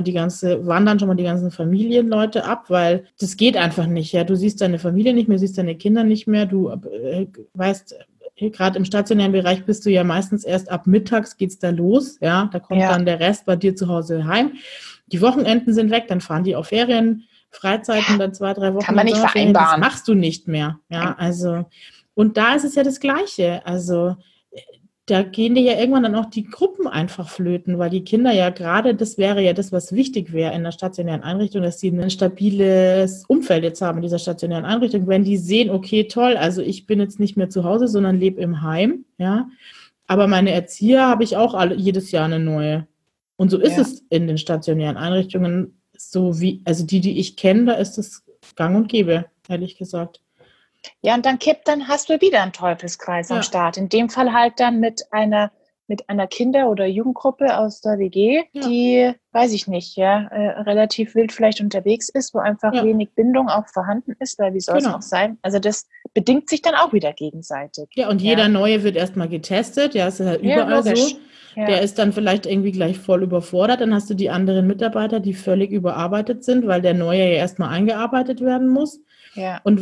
wandern schon mal die ganzen Familienleute ab, weil das geht einfach nicht. Ja, du siehst deine Familie nicht mehr, siehst deine Kinder nicht mehr, du weißt, gerade im stationären Bereich bist du ja meistens erst ab mittags geht's da los, ja, da kommt dann der Rest bei dir zu Hause heim. Die Wochenenden sind weg, dann fahren die auf Ferien, Freizeiten, dann 2-3 Wochen. Kann man nicht vereinbaren. Das machst du nicht mehr, ja, also, und da ist es ja das Gleiche, also, da gehen dir ja irgendwann dann auch die Gruppen einfach flöten, weil die Kinder ja gerade, das wäre ja das, was wichtig wäre in der stationären Einrichtung, dass sie ein stabiles Umfeld jetzt haben in dieser stationären Einrichtung. Wenn die sehen, okay, toll, also ich bin jetzt nicht mehr zu Hause, sondern lebe im Heim, ja, aber meine Erzieher habe ich auch jedes Jahr eine neue. Und so ist es in den stationären Einrichtungen, so wie, also die ich kenne, da ist es gang und gäbe, ehrlich gesagt. Ja, und dann hast du wieder einen Teufelskreis am Start. In dem Fall halt dann mit einer Kinder- oder Jugendgruppe aus der WG, die, weiß ich nicht, relativ wild vielleicht unterwegs ist, wo einfach wenig Bindung auch vorhanden ist, weil wie soll es auch sein? Also das bedingt sich dann auch wieder gegenseitig. Ja, und jeder Neue wird erstmal getestet, ist ja überall so. Ja. Der ist dann vielleicht irgendwie gleich voll überfordert, dann hast du die anderen Mitarbeiter, die völlig überarbeitet sind, weil der Neue ja erstmal eingearbeitet werden muss. Ja. Und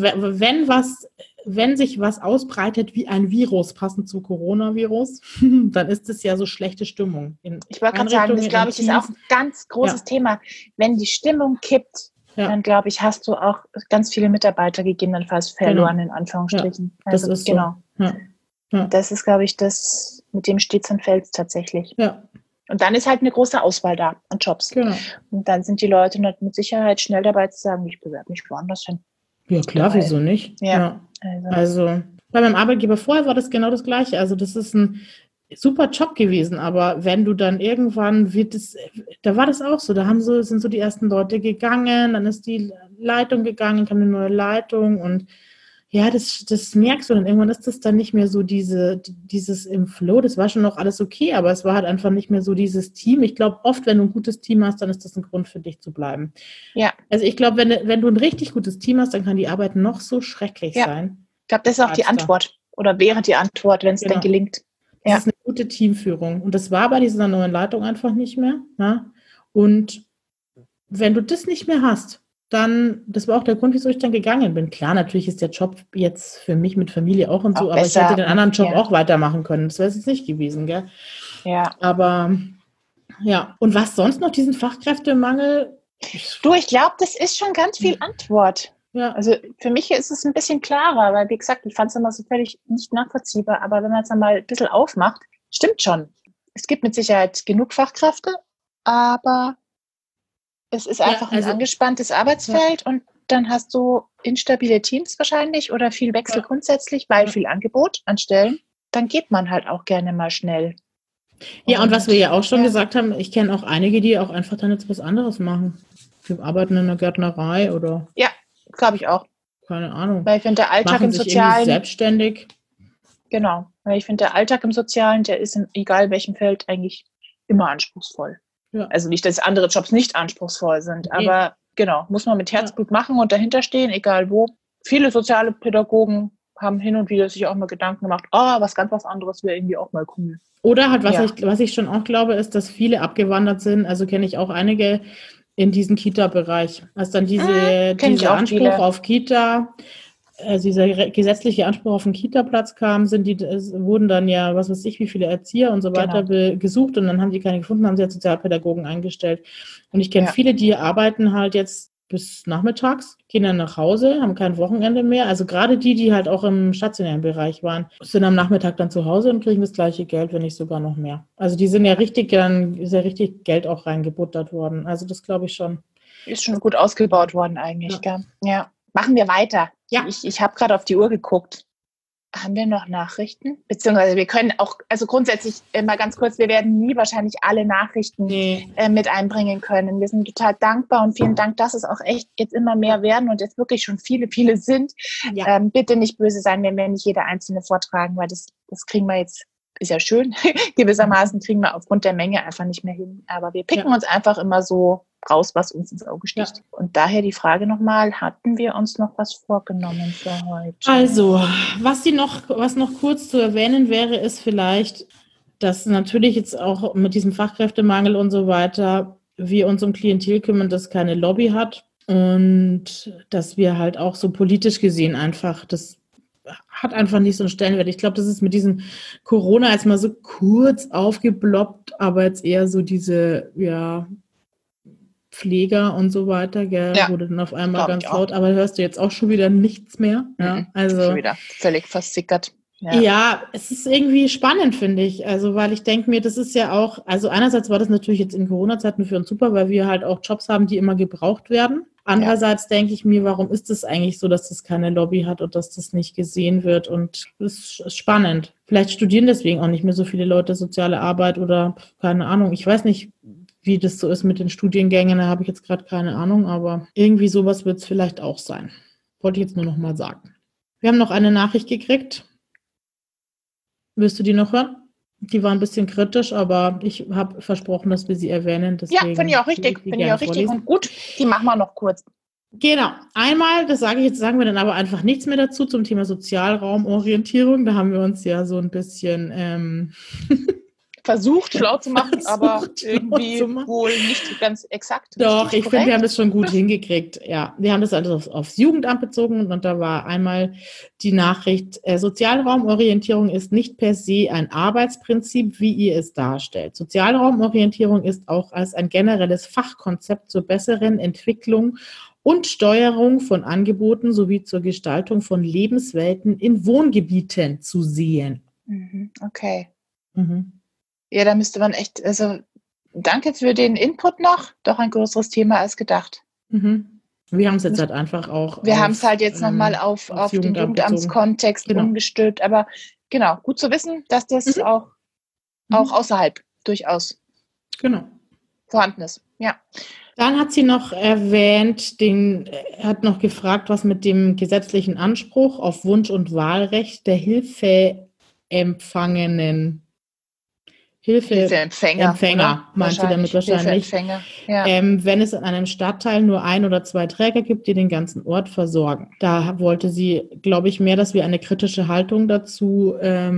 wenn sich was ausbreitet wie ein Virus, passend zu Coronavirus, dann ist es ja so schlechte Stimmung. Ich wollte gerade sagen, das glaube ich ist auch ein ganz großes Thema. Wenn die Stimmung kippt, dann glaube ich, hast du auch ganz viele Mitarbeiter gegebenenfalls verloren, in Anführungsstrichen. Ja, das ist genau. So. Ja. Und das ist, glaube ich, das, mit dem steht's und fällt's tatsächlich. Ja. Und dann ist halt eine große Auswahl da an Jobs. Genau. Und dann sind die Leute mit Sicherheit schnell dabei zu sagen, ich bewerbe mich woanders hin. Ja, klar, wieso nicht? Ja. Also bei meinem Arbeitgeber vorher war das genau das Gleiche. Also das ist ein super Job gewesen, aber wenn du dann irgendwann da war das auch so, sind so die ersten Leute gegangen, dann ist die Leitung gegangen, kam eine neue Leitung und ja, das merkst du dann. Irgendwann ist das dann nicht mehr so dieses im Flow. Das war schon noch alles okay, aber es war halt einfach nicht mehr so dieses Team. Ich glaube, oft, wenn du ein gutes Team hast, dann ist das ein Grund für dich zu bleiben. Ja. Also ich glaube, wenn du ein richtig gutes Team hast, dann kann die Arbeit noch so schrecklich sein. Ich glaube, das ist auch die Antwort oder wäre die Antwort, wenn es denn gelingt. Das ist eine gute Teamführung. Und das war bei dieser neuen Leitung einfach nicht mehr. Ja? Und wenn du das nicht mehr hast, dann, das war auch der Grund, wieso ich dann gegangen bin. Klar, natürlich ist der Job jetzt für mich mit Familie auch und so, aber ich hätte den anderen Job auch weitermachen können. Das wäre es jetzt nicht gewesen, gell? Ja. Aber, ja. Und was sonst noch, diesen Fachkräftemangel? Du, ich glaube, das ist schon ganz viel Antwort. Ja. Also für mich ist es ein bisschen klarer, weil, wie gesagt, ich fand es immer so völlig nicht nachvollziehbar. Aber wenn man es dann mal ein bisschen aufmacht, stimmt schon. Es gibt mit Sicherheit genug Fachkräfte, aber es ist einfach ein angespanntes Arbeitsfeld und dann hast du instabile Teams wahrscheinlich oder viel Wechsel grundsätzlich, weil viel Angebot an Stellen. Dann geht man halt auch gerne mal schnell. Ja, und was wir ja auch schon gesagt haben, ich kenne auch einige, die auch einfach dann jetzt was anderes machen. Die arbeiten in der Gärtnerei oder... Ja, glaube ich auch. Keine Ahnung. Weil ich finde, der Alltag machen im sich Sozialen... selbstständig. Genau. Weil ich finde, der Alltag im Sozialen, der ist in egal welchem Feld eigentlich immer anspruchsvoll. Ja. Also nicht, dass andere Jobs nicht anspruchsvoll sind, aber genau, muss man mit Herzblut machen und dahinter stehen, egal wo. Viele soziale Pädagogen haben hin und wieder sich auch mal Gedanken gemacht, was anderes wäre irgendwie auch mal cool. Oder halt, was ich schon auch glaube, ist, dass viele abgewandert sind, also kenne ich auch einige in diesen Kita-Bereich. Also dann dieser Anspruch auf Kita, also dieser gesetzliche Anspruch auf einen Kita-Platz kam, wurden dann ja, was weiß ich, wie viele Erzieher und so weiter gesucht und dann haben die keine gefunden, haben sie jetzt Sozialpädagogen eingestellt. Und ich kenne viele, die arbeiten halt jetzt bis nachmittags, gehen dann nach Hause, haben kein Wochenende mehr. Also gerade die halt auch im stationären Bereich waren, sind am Nachmittag dann zu Hause und kriegen das gleiche Geld, wenn nicht sogar noch mehr. Also die sind ist ja richtig Geld auch reingebuttert worden. Also das glaube ich schon. Ist schon gut ausgebaut worden eigentlich, gell? Ja. Machen wir weiter. Ja. Ich habe gerade auf die Uhr geguckt. Haben wir noch Nachrichten? Beziehungsweise wir können auch, also grundsätzlich mal ganz kurz, wir werden nie wahrscheinlich alle Nachrichten mit einbringen können. Wir sind total dankbar und vielen Dank, dass es auch echt jetzt immer mehr werden und jetzt wirklich schon viele, viele sind. Ja. Bitte nicht böse sein, wenn wir nicht jede einzelne vortragen, weil das kriegen wir jetzt, ist ja schön, gewissermaßen kriegen wir aufgrund der Menge einfach nicht mehr hin. Aber wir picken uns einfach immer so raus, was uns ins Auge sticht. Ja. Und daher die Frage nochmal, hatten wir uns noch was vorgenommen für heute? Also, was noch kurz zu erwähnen wäre, ist vielleicht, dass natürlich jetzt auch mit diesem Fachkräftemangel und so weiter wir uns um Klientel kümmern, das keine Lobby hat und dass wir halt auch so politisch gesehen einfach, das hat einfach nicht so einen Stellenwert. Ich glaube, das ist mit diesem Corona jetzt mal so kurz aufgeploppt, aber jetzt eher so diese, Pfleger und so weiter, gell, wurde dann auf einmal ganz laut, aber hörst du jetzt auch schon wieder nichts mehr. Ja, also schon wieder völlig versickert. Ja, es ist irgendwie spannend, finde ich. Also, weil ich denke mir, das ist ja auch, also einerseits war das natürlich jetzt in Corona-Zeiten für uns super, weil wir halt auch Jobs haben, die immer gebraucht werden. Andererseits denke ich mir, warum ist es eigentlich so, dass das keine Lobby hat und dass das nicht gesehen wird? Und das ist spannend. Vielleicht studieren deswegen auch nicht mehr so viele Leute soziale Arbeit oder keine Ahnung. Ich weiß nicht, wie das so ist mit den Studiengängen, da habe ich jetzt gerade keine Ahnung, aber irgendwie sowas wird es vielleicht auch sein. Wollte ich jetzt nur noch mal sagen. Wir haben noch eine Nachricht gekriegt. Willst du die noch hören? Die war ein bisschen kritisch, aber ich habe versprochen, dass wir sie erwähnen. Deswegen finde ich auch richtig. Finde ich auch richtig und gut. Die machen wir noch kurz. Genau. Einmal, das sage ich jetzt, sagen wir dann aber einfach nichts mehr dazu zum Thema Sozialraumorientierung. Da haben wir uns ja so ein bisschen versucht, schlau zu machen, aber irgendwie wohl nicht ganz exakt. Doch, ich finde, wir haben das schon gut hingekriegt. Ja, wir haben das also aufs Jugendamt bezogen und da war einmal die Nachricht, Sozialraumorientierung ist nicht per se ein Arbeitsprinzip, wie ihr es darstellt. Sozialraumorientierung ist auch als ein generelles Fachkonzept zur besseren Entwicklung und Steuerung von Angeboten sowie zur Gestaltung von Lebenswelten in Wohngebieten zu sehen. Okay. Mhm. Ja, da müsste man echt, also danke für den Input noch. Doch ein größeres Thema als gedacht. Mhm. Wir haben es jetzt halt einfach auch Wir haben es halt jetzt nochmal auf den Jugendamt Jugendamtskontext umgestülpt. Aber genau, gut zu wissen, dass das auch außerhalb durchaus vorhanden ist. Ja. Dann hat sie noch erwähnt, hat noch gefragt, was mit dem gesetzlichen Anspruch auf Wunsch- und Wahlrecht der Hilfeempfänger, meint sie damit wahrscheinlich. Hilfeempfänger, ja. Wenn es in einem Stadtteil nur 1 oder 2 Träger gibt, die den ganzen Ort versorgen. Da wollte sie, glaube ich, mehr, dass wir eine kritische Haltung dazu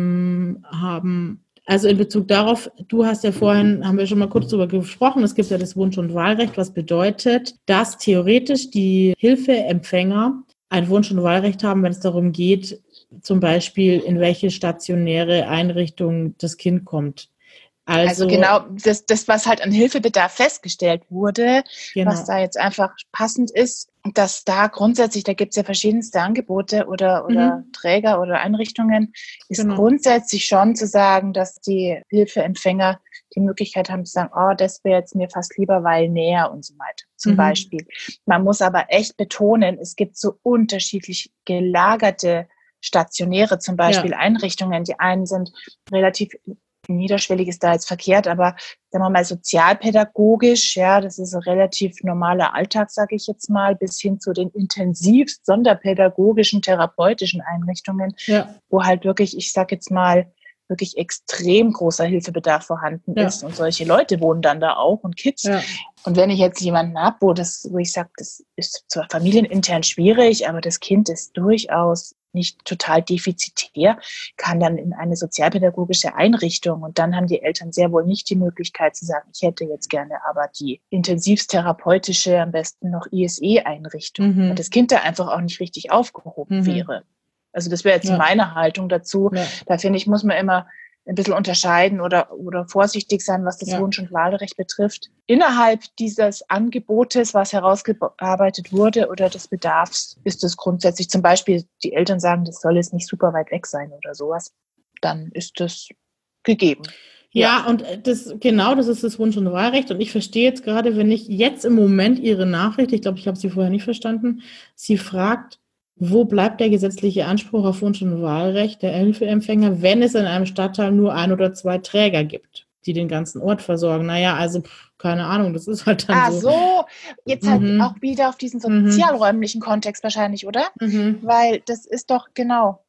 haben. Also in Bezug darauf, du hast ja vorhin, haben wir schon mal kurz darüber gesprochen, es gibt ja das Wunsch- und Wahlrecht, was bedeutet, dass theoretisch die Hilfeempfänger ein Wunsch- und Wahlrecht haben, wenn es darum geht, zum Beispiel in welche stationäre Einrichtung das Kind kommt. Also genau, das, was halt an Hilfebedarf festgestellt wurde, was da jetzt einfach passend ist, dass da grundsätzlich, da gibt es ja verschiedenste Angebote oder Träger oder Einrichtungen, ist grundsätzlich schon zu sagen, dass die Hilfeempfänger die Möglichkeit haben zu sagen, oh, das wäre jetzt mir fast lieber, weil näher und so weiter, zum Beispiel. Man muss aber echt betonen, es gibt so unterschiedlich gelagerte stationäre zum Beispiel Einrichtungen. Die einen sind relativ niederschwellig ist da jetzt verkehrt, aber sagen wir mal sozialpädagogisch, ja, das ist ein relativ normaler Alltag, sage ich jetzt mal, bis hin zu den intensivst sonderpädagogischen, therapeutischen Einrichtungen, wo halt wirklich, ich sage jetzt mal, wirklich extrem großer Hilfebedarf vorhanden ist. Und solche Leute wohnen dann da auch und Kids. Ja. Und wenn ich jetzt jemanden habe, wo ich sage, das ist zwar familienintern schwierig, aber das Kind ist durchaus nicht total defizitär, kann dann in eine sozialpädagogische Einrichtung und dann haben die Eltern sehr wohl nicht die Möglichkeit zu sagen, ich hätte jetzt gerne aber die intensivtherapeutische, am besten noch ISE-Einrichtung, weil das Kind da einfach auch nicht richtig aufgehoben wäre. Also das wäre jetzt meine Haltung dazu. Ja. Da finde ich, muss man immer ein bisschen unterscheiden oder vorsichtig sein, was das Wunsch- und Wahlrecht betrifft. Innerhalb dieses Angebotes, was herausgearbeitet wurde oder des Bedarfs, ist es grundsätzlich zum Beispiel, die Eltern sagen, das soll jetzt nicht super weit weg sein oder sowas, dann ist das gegeben. Ja, und das ist das Wunsch- und Wahlrecht. Und ich verstehe jetzt gerade, wenn ich jetzt im Moment Ihre Nachricht, ich glaube, ich habe sie vorher nicht verstanden, sie fragt, wo bleibt der gesetzliche Anspruch auf Wunsch- und Wahlrecht der Hilfeempfänger, wenn es in einem Stadtteil nur 1 oder 2 Träger gibt, die den ganzen Ort versorgen? Naja, also keine Ahnung, das ist halt dann so. So, jetzt halt auch wieder auf diesen sozialräumlichen Kontext wahrscheinlich, oder? Weil das ist doch genau,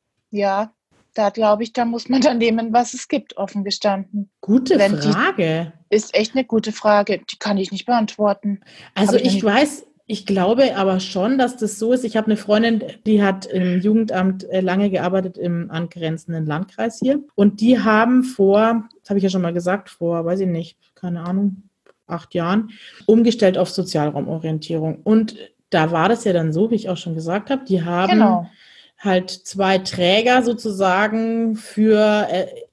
da glaube ich, da muss man dann nehmen, was es gibt, offen gestanden. Gute Frage. Ist echt eine gute Frage, die kann ich nicht beantworten. Also ich glaube aber schon, dass das so ist. Ich habe eine Freundin, die hat im Jugendamt lange gearbeitet im angrenzenden Landkreis hier. Und die haben das habe ich ja schon mal gesagt, weiß ich nicht, keine Ahnung, 8 Jahren, umgestellt auf Sozialraumorientierung. Und da war das ja dann so, wie ich auch schon gesagt habe, die haben halt 2 Träger sozusagen für,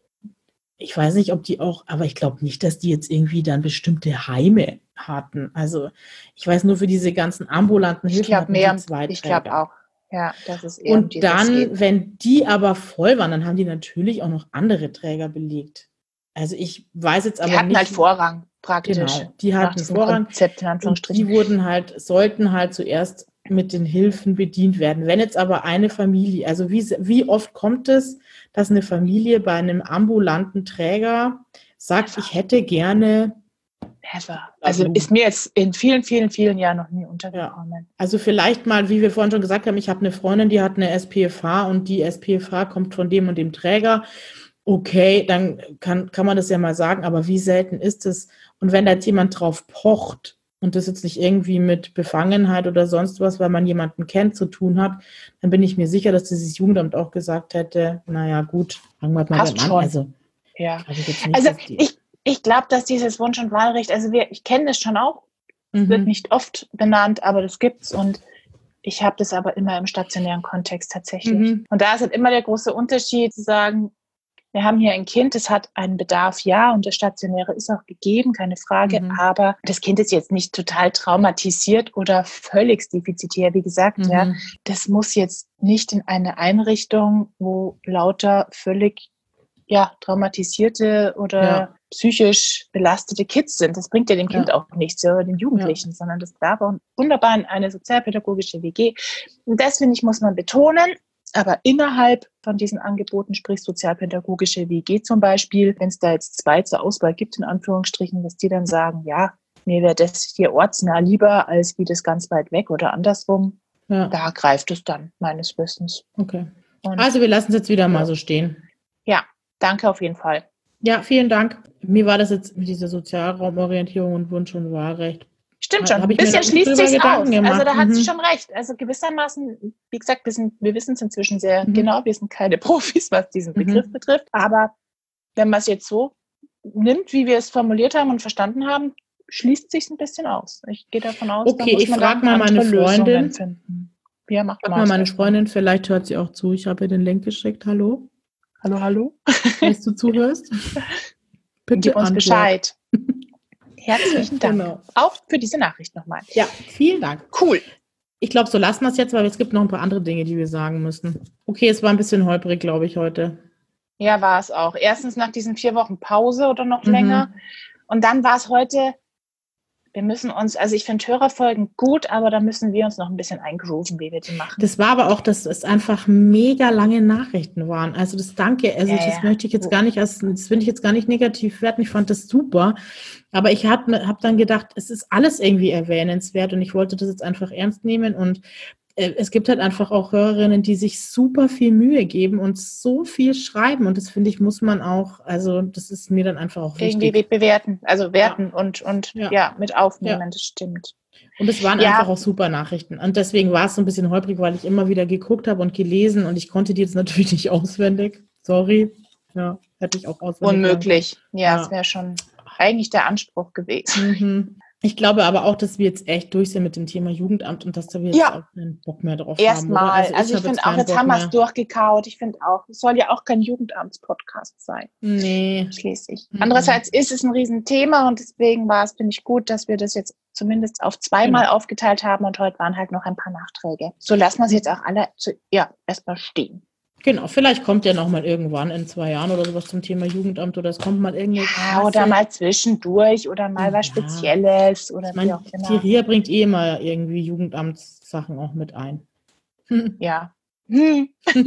ich weiß nicht, ob die auch, aber ich glaube nicht, dass die jetzt irgendwie dann bestimmte Heime hatten. Also ich weiß nur für diese ganzen ambulanten Hilfen hatten die 2 Träger. Ich glaube auch. Ja, das ist eher und dann, wenn die aber voll waren, dann haben die natürlich auch noch andere Träger belegt. Also ich weiß jetzt aber nicht. Die hatten halt Vorrang praktisch. Genau, die hatten Vorrang. Konzept, in Anführungsstrichen. Die sollten halt zuerst mit den Hilfen bedient werden. Wenn jetzt aber eine Familie, also wie oft kommt es, dass eine Familie bei einem ambulanten Träger sagt, ich hätte gerne. Also ist mir jetzt in vielen, vielen, vielen Jahren noch nie untergekommen. Ja. Also vielleicht mal, wie wir vorhin schon gesagt haben, ich habe eine Freundin, die hat eine SPFH und die SPFH kommt von dem und dem Träger. Okay, dann kann man das ja mal sagen, aber wie selten ist es? Und wenn da jetzt jemand drauf pocht und das jetzt nicht irgendwie mit Befangenheit oder sonst was, weil man jemanden kennt, zu tun hat, dann bin ich mir sicher, dass dieses Jugendamt auch gesagt hätte, naja gut, fangen wir mal an. Also, ich glaube, dass dieses Wunsch- und Wahlrecht, also ich kenne das schon auch, wird nicht oft benannt, aber das gibt's und ich habe das aber immer im stationären Kontext tatsächlich. Und da ist halt immer der große Unterschied zu sagen, wir haben hier ein Kind, das hat einen Bedarf, ja, und das Stationäre ist auch gegeben, keine Frage, aber das Kind ist jetzt nicht total traumatisiert oder völlig defizitär, wie gesagt, ja. Das muss jetzt nicht in eine Einrichtung, wo lauter völlig traumatisierte oder psychisch belastete Kids sind. Das bringt ja dem Kind auch nichts, oder den Jugendlichen, sondern das darf auch wunderbar in eine sozialpädagogische WG. Und das, finde ich, muss man betonen. Aber innerhalb von diesen Angeboten, sprich sozialpädagogische WG zum Beispiel, wenn es da jetzt 2 zur Auswahl gibt, in Anführungsstrichen, dass die dann sagen, ja, mir wäre das hier ortsnah lieber, als wie das ganz weit weg oder andersrum. Ja. Da greift es dann, meines Wissens. Okay. Also wir lassen es jetzt wieder mal so stehen. Ja, danke auf jeden Fall. Ja, vielen Dank. Mir war das jetzt mit dieser Sozialraumorientierung und Wunsch- und Wahlrecht. Stimmt schon, ein bisschen schließt sich aus. Also da hat sie schon recht. Also gewissermaßen, wie gesagt, wir wissen es inzwischen sehr genau, wir sind keine Profis, was diesen Begriff betrifft. Aber wenn man es jetzt so nimmt, wie wir es formuliert haben und verstanden haben, schließt sich ein bisschen aus. Ich gehe davon aus, okay, ich frage mal meine Freundin. Ja, macht mal meine Freundin, vielleicht hört sie auch zu. Ich habe ihr den Link geschickt. Hallo? Hallo? Falls du zuhörst. Bitte gib uns Bescheid. Herzlichen Dank. Genau. Auch für diese Nachricht nochmal. Ja, vielen Dank. Cool. Ich glaube, so lassen wir es jetzt, weil es gibt noch ein paar andere Dinge, die wir sagen müssen. Okay, es war ein bisschen holprig, glaube ich, heute. Ja, war es auch. Erstens nach diesen 4 Wochen Pause oder noch länger. Und dann war es heute, wir müssen uns, also ich finde Hörerfolgen gut, aber da müssen wir uns noch ein bisschen eingrooven, wie wir die machen. Das war aber auch, dass es einfach mega lange Nachrichten waren. Also das Danke, also das möchte ich jetzt gar nicht, das finde ich jetzt gar nicht negativ werten. Ich fand das super. Aber ich hab dann gedacht, es ist alles irgendwie erwähnenswert und ich wollte das jetzt einfach ernst nehmen und es gibt halt einfach auch Hörerinnen, die sich super viel Mühe geben und so viel schreiben und das finde ich, muss man auch, also das ist mir dann einfach auch wichtig. Irgendwie bewerten, also werten und mit aufnehmen, das stimmt. Und es waren einfach auch super Nachrichten und deswegen war es so ein bisschen holprig, weil ich immer wieder geguckt habe und gelesen und ich konnte die jetzt natürlich nicht auswendig, sorry, hätte ich auch auswendig. Unmöglich, es wäre schon eigentlich der Anspruch gewesen. Ich glaube aber auch, dass wir jetzt echt durch sind mit dem Thema Jugendamt und dass da wir jetzt auch keinen Bock mehr drauf haben. Erstmal. Also ich finde auch, jetzt haben wir es durchgekaut. Ich finde auch, es soll ja auch kein Jugendamtspodcast sein. Nee. Schließlich. Andererseits ist es ein Riesenthema und deswegen war es, finde ich, gut, dass wir das jetzt zumindest auf 2-mal aufgeteilt haben und heute waren halt noch ein paar Nachträge. So lassen wir es jetzt auch alle erstmal stehen. Genau, vielleicht kommt ja noch mal irgendwann in 2 Jahren oder sowas zum Thema Jugendamt oder es kommt mal irgendeine Klasse. Oder mal zwischendurch oder mal was Spezielles oder wie auch immer. Die RIA bringt immer irgendwie Jugendamtssachen auch mit ein. Ja. Das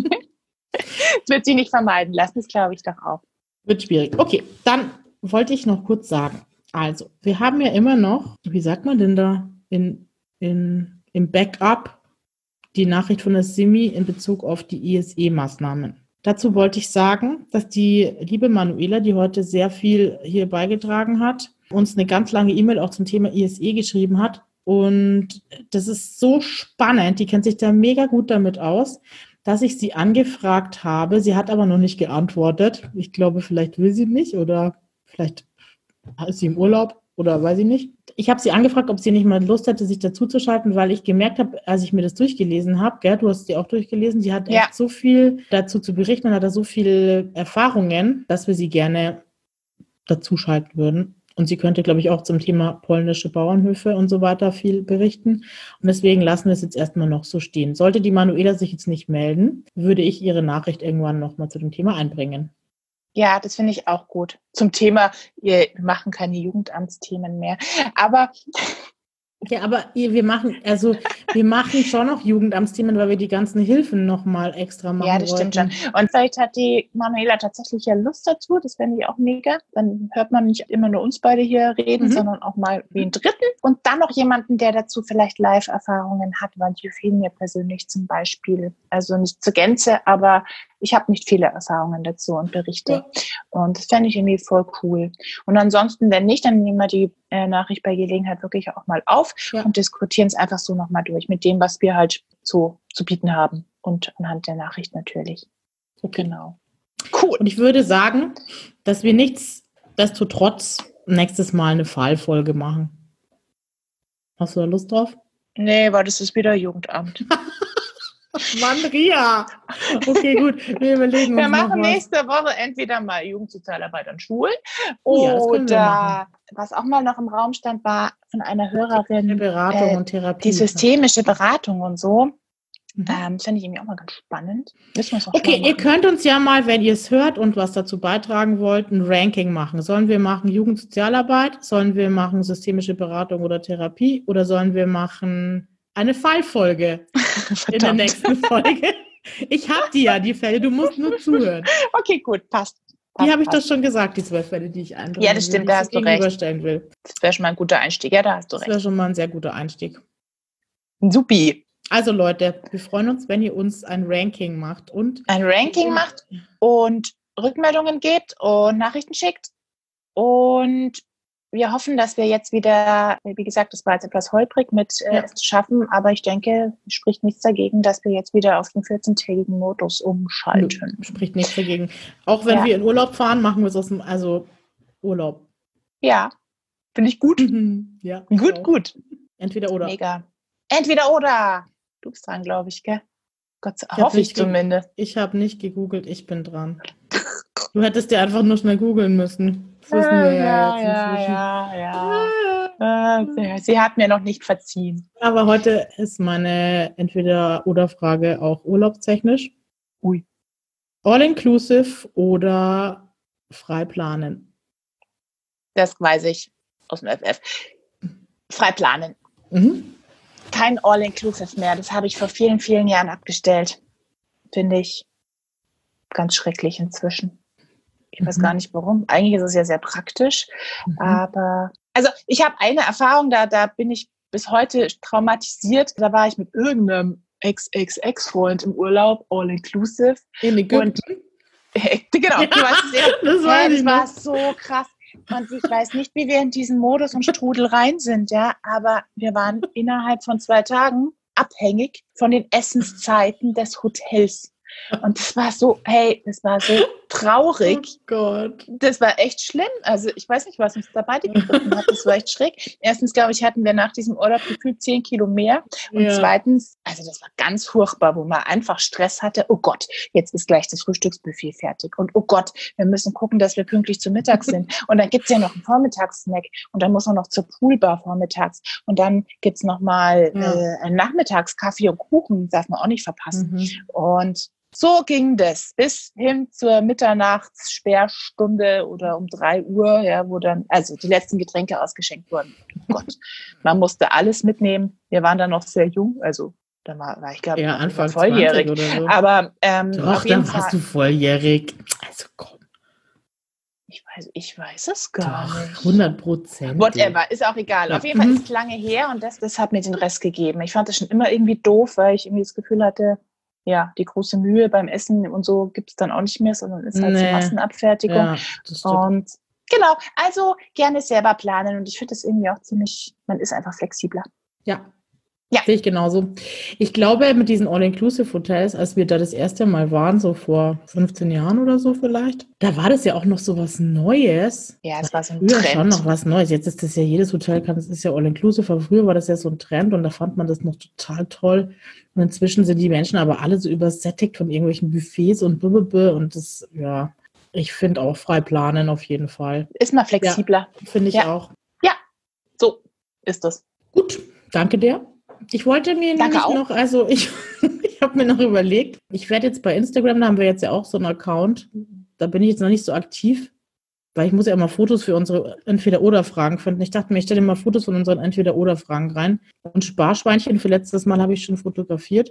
wird sie nicht vermeiden lassen, das glaube ich doch auch. Wird schwierig. Okay, dann wollte ich noch kurz sagen, also wir haben ja immer noch, wie sagt man denn da, im Backup die Nachricht von der Simi in Bezug auf die ISE-Maßnahmen. Dazu wollte ich sagen, dass die liebe Manuela, die heute sehr viel hier beigetragen hat, uns eine ganz lange E-Mail auch zum Thema ISE geschrieben hat. Und das ist so spannend, die kennt sich da mega gut damit aus, dass ich sie angefragt habe. Sie hat aber noch nicht geantwortet. Ich glaube, vielleicht will sie nicht oder vielleicht ist sie im Urlaub oder weiß ich nicht. Ich habe sie angefragt, ob sie nicht mal Lust hätte, sich dazuzuschalten, weil ich gemerkt habe, als ich mir das durchgelesen habe, gell, du hast sie auch durchgelesen, sie hat echt so viel dazu zu berichten und hat da so viele Erfahrungen, dass wir sie gerne dazuschalten würden. Und sie könnte, glaube ich, auch zum Thema polnische Bauernhöfe und so weiter viel berichten. Und deswegen lassen wir es jetzt erstmal noch so stehen. Sollte die Manuela sich jetzt nicht melden, würde ich ihre Nachricht irgendwann nochmal zu dem Thema einbringen. Ja, das finde ich auch gut. Zum Thema, wir machen keine Jugendamtsthemen mehr. Aber wir machen schon noch Jugendamtsthemen, weil wir die ganzen Hilfen nochmal extra machen. Ja, das stimmt schon. Und vielleicht hat die Manuela tatsächlich ja Lust dazu. Das fände ich auch mega. Dann hört man nicht immer nur uns beide hier reden, sondern auch mal wen Dritten. Und dann noch jemanden, der dazu vielleicht Live-Erfahrungen hat, weil die fehlen mir persönlich zum Beispiel. Also nicht zur Gänze, aber ich habe nicht viele Erfahrungen dazu und Berichte. Ja. Und das fände ich irgendwie voll cool. Und ansonsten, wenn nicht, dann nehmen wir die Nachricht bei Gelegenheit wirklich auch mal auf und diskutieren es einfach so nochmal durch mit dem, was wir halt so zu bieten haben. Und anhand der Nachricht natürlich. Okay. Genau. Cool. Und ich würde sagen, dass wir nichtsdestotrotz nächstes Mal eine Fallfolge machen. Hast du da Lust drauf? Nee, weil das ist wieder Jugendamt. Mann, Ria. Okay, gut. Wir überlegen uns Wir machen noch was. nächste Woche entweder mal Jugendsozialarbeit an Schulen Ja, das können wir machen. oder was auch mal noch im Raum stand, war von einer Hörerin Beratung und Therapie. die systemische Beratung und so. Finde ich irgendwie auch mal ganz spannend. Okay, ihr könnt uns ja mal, wenn ihr es hört und was dazu beitragen wollt, ein Ranking machen. Sollen wir machen Jugendsozialarbeit? Sollen wir machen systemische Beratung oder Therapie? Oder sollen wir machen eine Fallfolge in der nächsten Folge? Ich habe die Fälle, du musst nur zuhören. Okay, gut, passt. Die habe ich doch schon gesagt, die 12 Fälle, die ich einbringe. Ja, das stimmt, da hast du recht. Will. Das wäre schon mal ein guter Einstieg, ja, da hast du recht. Das wäre schon mal ein sehr guter Einstieg. Supi. Also Leute, wir freuen uns, wenn ihr uns ein Ranking macht und Rückmeldungen gebt und Nachrichten schickt. Und wir hoffen, dass wir jetzt wieder, wie gesagt, das war jetzt etwas holprig mit schaffen, aber ich denke, es spricht nichts dagegen, dass wir jetzt wieder auf den 14-tägigen Modus umschalten. Spricht nichts dagegen. Auch wenn wir in Urlaub fahren, machen wir es Urlaub. Ja, finde ich gut. Ja, gut. Entweder oder. Mega. Entweder oder. Du bist dran, glaube ich, gell? Gott sei Dank, hoffe ich zumindest. Ich habe nicht gegoogelt, ich bin dran. Du hättest dir einfach nur schnell googeln müssen. Das wissen wir ja. Sie hat mir noch nicht verziehen. Aber heute ist meine Entweder-oder-Frage auch urlaubstechnisch. Ui. All-inclusive oder frei planen? Das weiß ich aus dem FF. Frei planen. Kein All-inclusive mehr. Das habe ich vor vielen, vielen Jahren abgestellt. Finde ich ganz schrecklich inzwischen. Ich weiß gar nicht warum. Eigentlich ist es ja sehr praktisch. Aber, also ich habe eine Erfahrung, da bin ich bis heute traumatisiert. Da war ich mit irgendeinem Ex-Freund im Urlaub, All-inclusive. In Ägypten? Genau, du weißt es ja. Das war so krass. Und ich weiß nicht, wie wir in diesen Modus und Strudel rein sind, ja, aber wir waren innerhalb von 2 Tagen abhängig von den Essenszeiten des Hotels. Und das war so traurig. Oh Gott. Das war echt schlimm. Also ich weiß nicht, was uns da beide gegriffen hat. Das war echt schräg. Erstens, glaube ich, hatten wir nach diesem Urlaub gefühlt 10 Kilo mehr. Und zweitens, also das war ganz furchtbar, wo man einfach Stress hatte. Oh Gott, jetzt ist gleich das Frühstücksbuffet fertig. Und oh Gott, wir müssen gucken, dass wir pünktlich zum Mittag sind. Und dann gibt's ja noch einen Vormittagssnack. Und dann muss man noch zur Poolbar vormittags. Und dann gibt's noch mal einen Nachmittagskaffee und Kuchen. Darf man auch nicht verpassen. Und so ging das bis hin zur Mitternachtssperrstunde oder um 3 Uhr, ja, wo dann, also die letzten Getränke ausgeschenkt wurden. Oh Gott, man musste alles mitnehmen. Wir waren dann noch sehr jung, also da war ich glaube Anfang volljährig. Oder so. Aber doch, auf jeden dann warst du volljährig. Also komm. Ich weiß es gar nicht. 100%. Whatever, ist auch egal. Auf jeden Fall ist es lange her und das hat mir den Rest gegeben. Ich fand das schon immer irgendwie doof, weil ich irgendwie das Gefühl hatte, ja, die große Mühe beim Essen und so gibt es dann auch nicht mehr, sondern ist halt so Massenabfertigung. Ja, und genau, also gerne selber planen und ich finde das irgendwie auch man ist einfach flexibler. Ja. Sehe ich genauso. Ich glaube, mit diesen All-Inclusive-Hotels, als wir da das erste Mal waren, so vor 15 Jahren oder so vielleicht, da war das ja auch noch so was Neues. Ja, es war so ein Trend. Schon noch was Neues. Jetzt ist das ja, jedes Hotel das ist ja All-Inclusive, aber früher war das ja so ein Trend und da fand man das noch total toll. Und inzwischen sind die Menschen aber alle so übersättigt von irgendwelchen Buffets und und das, ich finde auch frei planen auf jeden Fall. Ist mal flexibler. Ja, finde ich auch. Ja, so ist das. Gut, danke dir. Ich wollte mir nämlich noch, also ich habe mir noch überlegt, ich werde jetzt bei Instagram, da haben wir jetzt ja auch so einen Account, da bin ich jetzt noch nicht so aktiv, weil ich muss ja immer Fotos für unsere Entweder-Oder-Fragen finden. Ich dachte mir, ich stelle mal Fotos von unseren Entweder-Oder-Fragen rein. Und Sparschweinchen für letztes Mal habe ich schon fotografiert.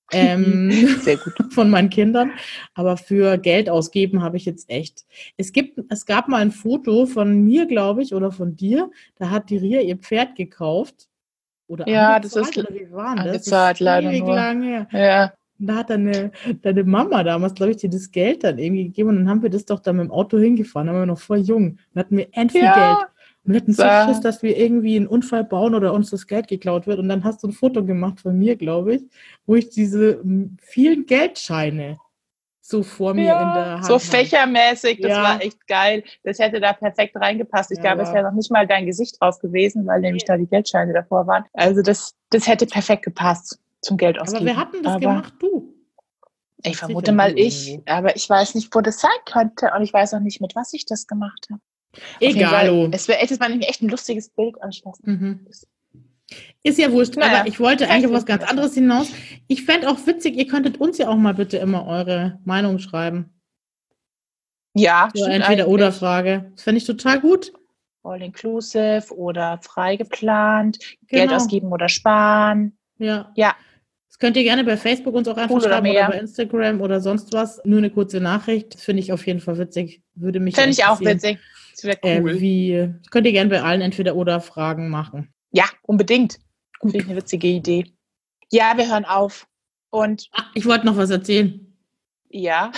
Sehr gut. Von meinen Kindern. Aber für Geld ausgeben habe ich jetzt echt. Es gab mal ein Foto von mir, glaube ich, oder von dir. Da hat die Ria ihr Pferd gekauft. Oder das ist oder wie war das? Angezahlt, leider nur. Lang her. Ja. Und da hat deine Mama damals, glaube ich, dir das Geld dann irgendwie gegeben. Und dann haben wir das doch dann mit dem Auto hingefahren. Da waren wir noch voll jung. Und hatten wir endlich Geld. Und wir hatten so Schiss, dass wir irgendwie einen Unfall bauen oder uns das Geld geklaut wird. Und dann hast du ein Foto gemacht von mir, glaube ich, wo ich diese vielen Geldscheine so vor mir in der Hand. So fächermäßig, das war echt geil. Das hätte da perfekt reingepasst. Ich glaube, es wäre noch nicht mal dein Gesicht drauf gewesen, weil nämlich da die Geldscheine davor waren. Also das hätte perfekt gepasst. zum Geld ausgeben. Aber wer hat denn das gemacht? Du? Ich vermute mal ich, aber ich weiß nicht, wo das sein könnte und ich weiß auch nicht, mit was ich das gemacht habe. Egal. Es war nämlich echt ein lustiges Bild, aber ich weiß nicht. Ist ja wurscht, Naja, aber ich wollte eigentlich auf was ganz das anderes hinaus. Ich fände auch witzig, ihr könntet uns ja auch mal bitte immer eure Meinung schreiben. Ja, so Entweder-oder-Frage. Das fände ich total gut. All-inclusive oder frei geplant, Geld ausgeben oder sparen. Ja. Ja. Das könnt ihr gerne bei Facebook uns auch einfach schreiben oder bei Instagram oder sonst was. Nur eine kurze Nachricht. Das finde ich auf jeden Fall witzig. Würde mich Finde ich auch witzig. Das wäre cool. Das könnt ihr gerne bei allen Entweder-oder-Fragen machen. Ja, unbedingt. Finde ich eine witzige Idee. Ja, wir hören auf. Und ich wollte noch was erzählen. Ja.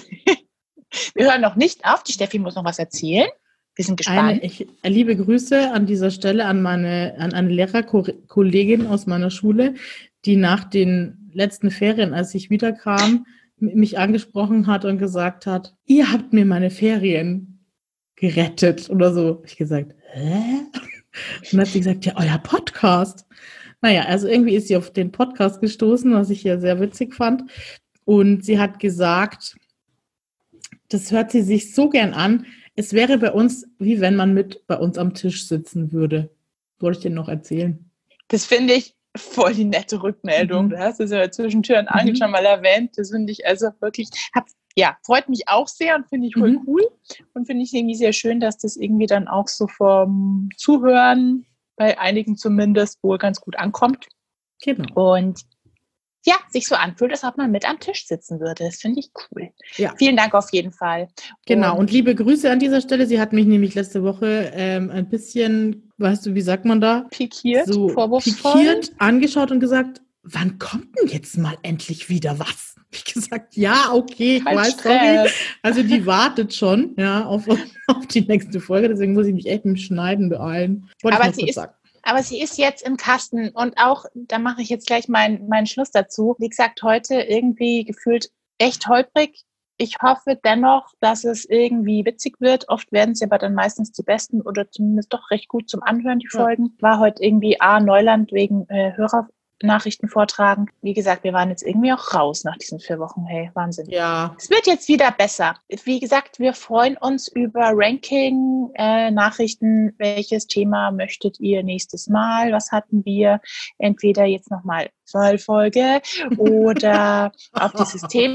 Wir hören noch nicht auf. Die Steffi muss noch was erzählen. Wir sind gespannt. Liebe Grüße an dieser Stelle an eine Lehrerkollegin aus meiner Schule, die nach den letzten Ferien, als ich wiederkam, mich angesprochen hat und gesagt hat, ihr habt mir meine Ferien gerettet oder so. Ich gesagt, hä? Und dann hat sie gesagt, ja, euer Podcast. Naja, also irgendwie ist sie auf den Podcast gestoßen, was ich ja sehr witzig fand. Und sie hat gesagt, das hört sie sich so gern an, es wäre bei uns, wie wenn man mit bei uns am Tisch sitzen würde. Wollte ich dir noch erzählen? Das finde ich voll die nette Rückmeldung. Du hast es ja zwischen Tür und Angel schon mal erwähnt. Das finde ich also wirklich, freut mich auch sehr und finde ich voll cool. Und finde ich irgendwie sehr schön, dass das irgendwie dann auch so vom Zuhören bei einigen zumindest wohl ganz gut ankommt. Genau. Und ja, sich so anfühlt, als ob man mit am Tisch sitzen würde. Das finde ich cool. Ja. Vielen Dank auf jeden Fall. Genau, und liebe Grüße an dieser Stelle. Sie hat mich nämlich letzte Woche ein bisschen, weißt du, wie sagt man da? Pikiert, so vorwurfsvoll. Pikiert angeschaut und gesagt, wann kommt denn jetzt mal endlich wieder was? Ich gesagt, ja, okay, ich weiß, sorry. Also die wartet schon, ja, auf die nächste Folge. Deswegen muss ich mich echt mit dem Schneiden beeilen. Aber sie ist jetzt im Kasten und auch, da mache ich jetzt gleich meinen Schluss dazu. Wie gesagt, heute irgendwie gefühlt echt holprig. Ich hoffe dennoch, dass es irgendwie witzig wird. Oft werden es aber dann meistens die besten oder zumindest doch recht gut zum Anhören, die Folgen. War heute irgendwie Neuland wegen Hörernachrichten vortragen. Wie gesagt, wir waren jetzt irgendwie auch raus nach diesen 4 Wochen. Hey, Wahnsinn. Ja. Es wird jetzt wieder besser. Wie gesagt, wir freuen uns über Ranking, Nachrichten. Welches Thema möchtet ihr nächstes Mal? Was hatten wir? Entweder jetzt nochmal Fallfolge oder auf die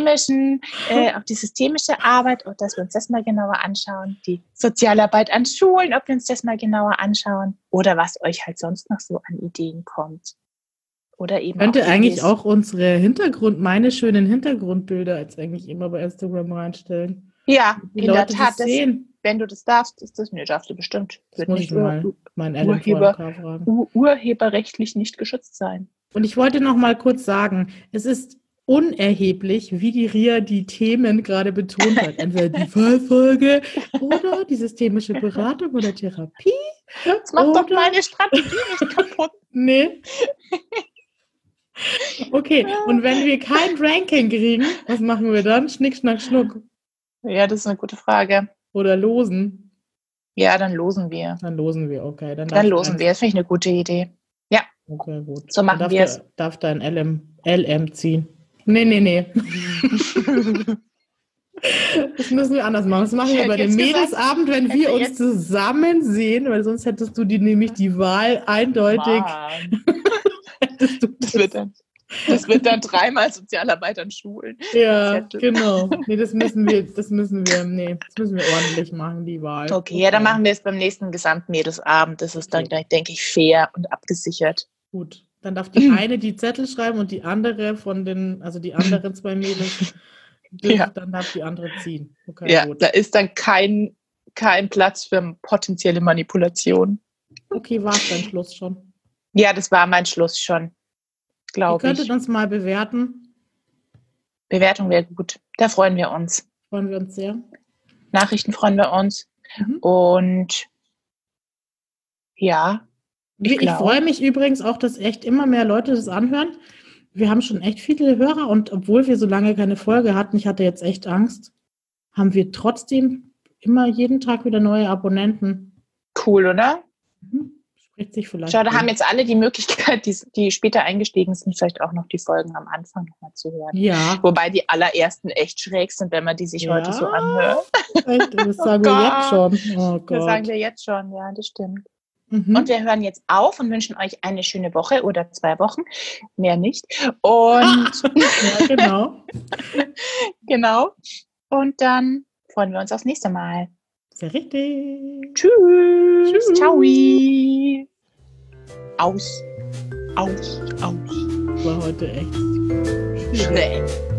systemische Arbeit, und dass wir uns das mal genauer anschauen. Die Sozialarbeit an Schulen, ob wir uns das mal genauer anschauen. Oder was euch halt sonst noch so an Ideen kommt. Oder eben könnte eigentlich auch meine schönen Hintergrundbilder jetzt eigentlich immer bei Instagram reinstellen. Ja, in der Tat, wenn du das darfst, darfst du bestimmt. Das muss ich mal meinen urheberrechtlich nicht geschützt sein. Und ich wollte noch mal kurz sagen, es ist unerheblich, wie die Ria die Themen gerade betont hat. Entweder die Fallfolge oder die systemische Beratung oder Therapie. Das macht doch meine Strategie nicht kaputt. Nee. Okay, und wenn wir kein Ranking kriegen, was machen wir dann? Schnick, schnack, schnuck. Ja, das ist eine gute Frage. Oder losen? Ja, dann losen wir. Okay. Dann losen wir, das finde ich eine gute Idee. Ja. Okay, gut. So machen wir es. Darf dein LM ziehen? Nee. Das müssen wir anders machen. Das machen wir bei dem Mädelsabend, wenn wir uns zusammen sehen, weil sonst hättest du nämlich die Wahl eindeutig. Das wird dann 3-mal Sozialarbeit an Schulen. Ja, genau. Nee, das müssen wir ordentlich machen, die Wahl. Okay, ja, dann machen wir es beim nächsten Gesamtmädelsabend. Das ist dann, denke ich, fair und abgesichert. Gut. Dann darf die eine die Zettel schreiben und die andere die anderen 2 Mädels, dann darf die andere ziehen. Okay, ja, gut. Da ist dann kein Platz für potenzielle Manipulation. Okay, war es dein Schluss schon? Ja, das war mein Schluss schon, glaube ich. Ihr könntet uns mal bewerten. Bewertung wäre gut. Da freuen wir uns. Freuen wir uns sehr. Nachrichten freuen wir uns. Und ja, ich freue mich übrigens auch, dass echt immer mehr Leute das anhören. Wir haben schon echt viele Hörer und obwohl wir so lange keine Folge hatten, ich hatte jetzt echt Angst, haben wir trotzdem immer jeden Tag wieder neue Abonnenten. Cool, oder? Richtig vielleicht. Schau, da haben jetzt alle die Möglichkeit, die später eingestiegen sind, vielleicht auch noch die Folgen am Anfang nochmal zu hören. Ja. Wobei die allerersten echt schräg sind, wenn man die sich heute so anhört. Echt? Das sagen wir jetzt schon. Oh Gott. Das sagen wir jetzt schon, ja, das stimmt. Und wir hören jetzt auf und wünschen euch eine schöne Woche oder 2 Wochen. Mehr nicht. Und ja, genau. genau. Und dann freuen wir uns aufs nächste Mal. Sehr richtig. Tschüss. Ciao. Aus. War heute echt schräg.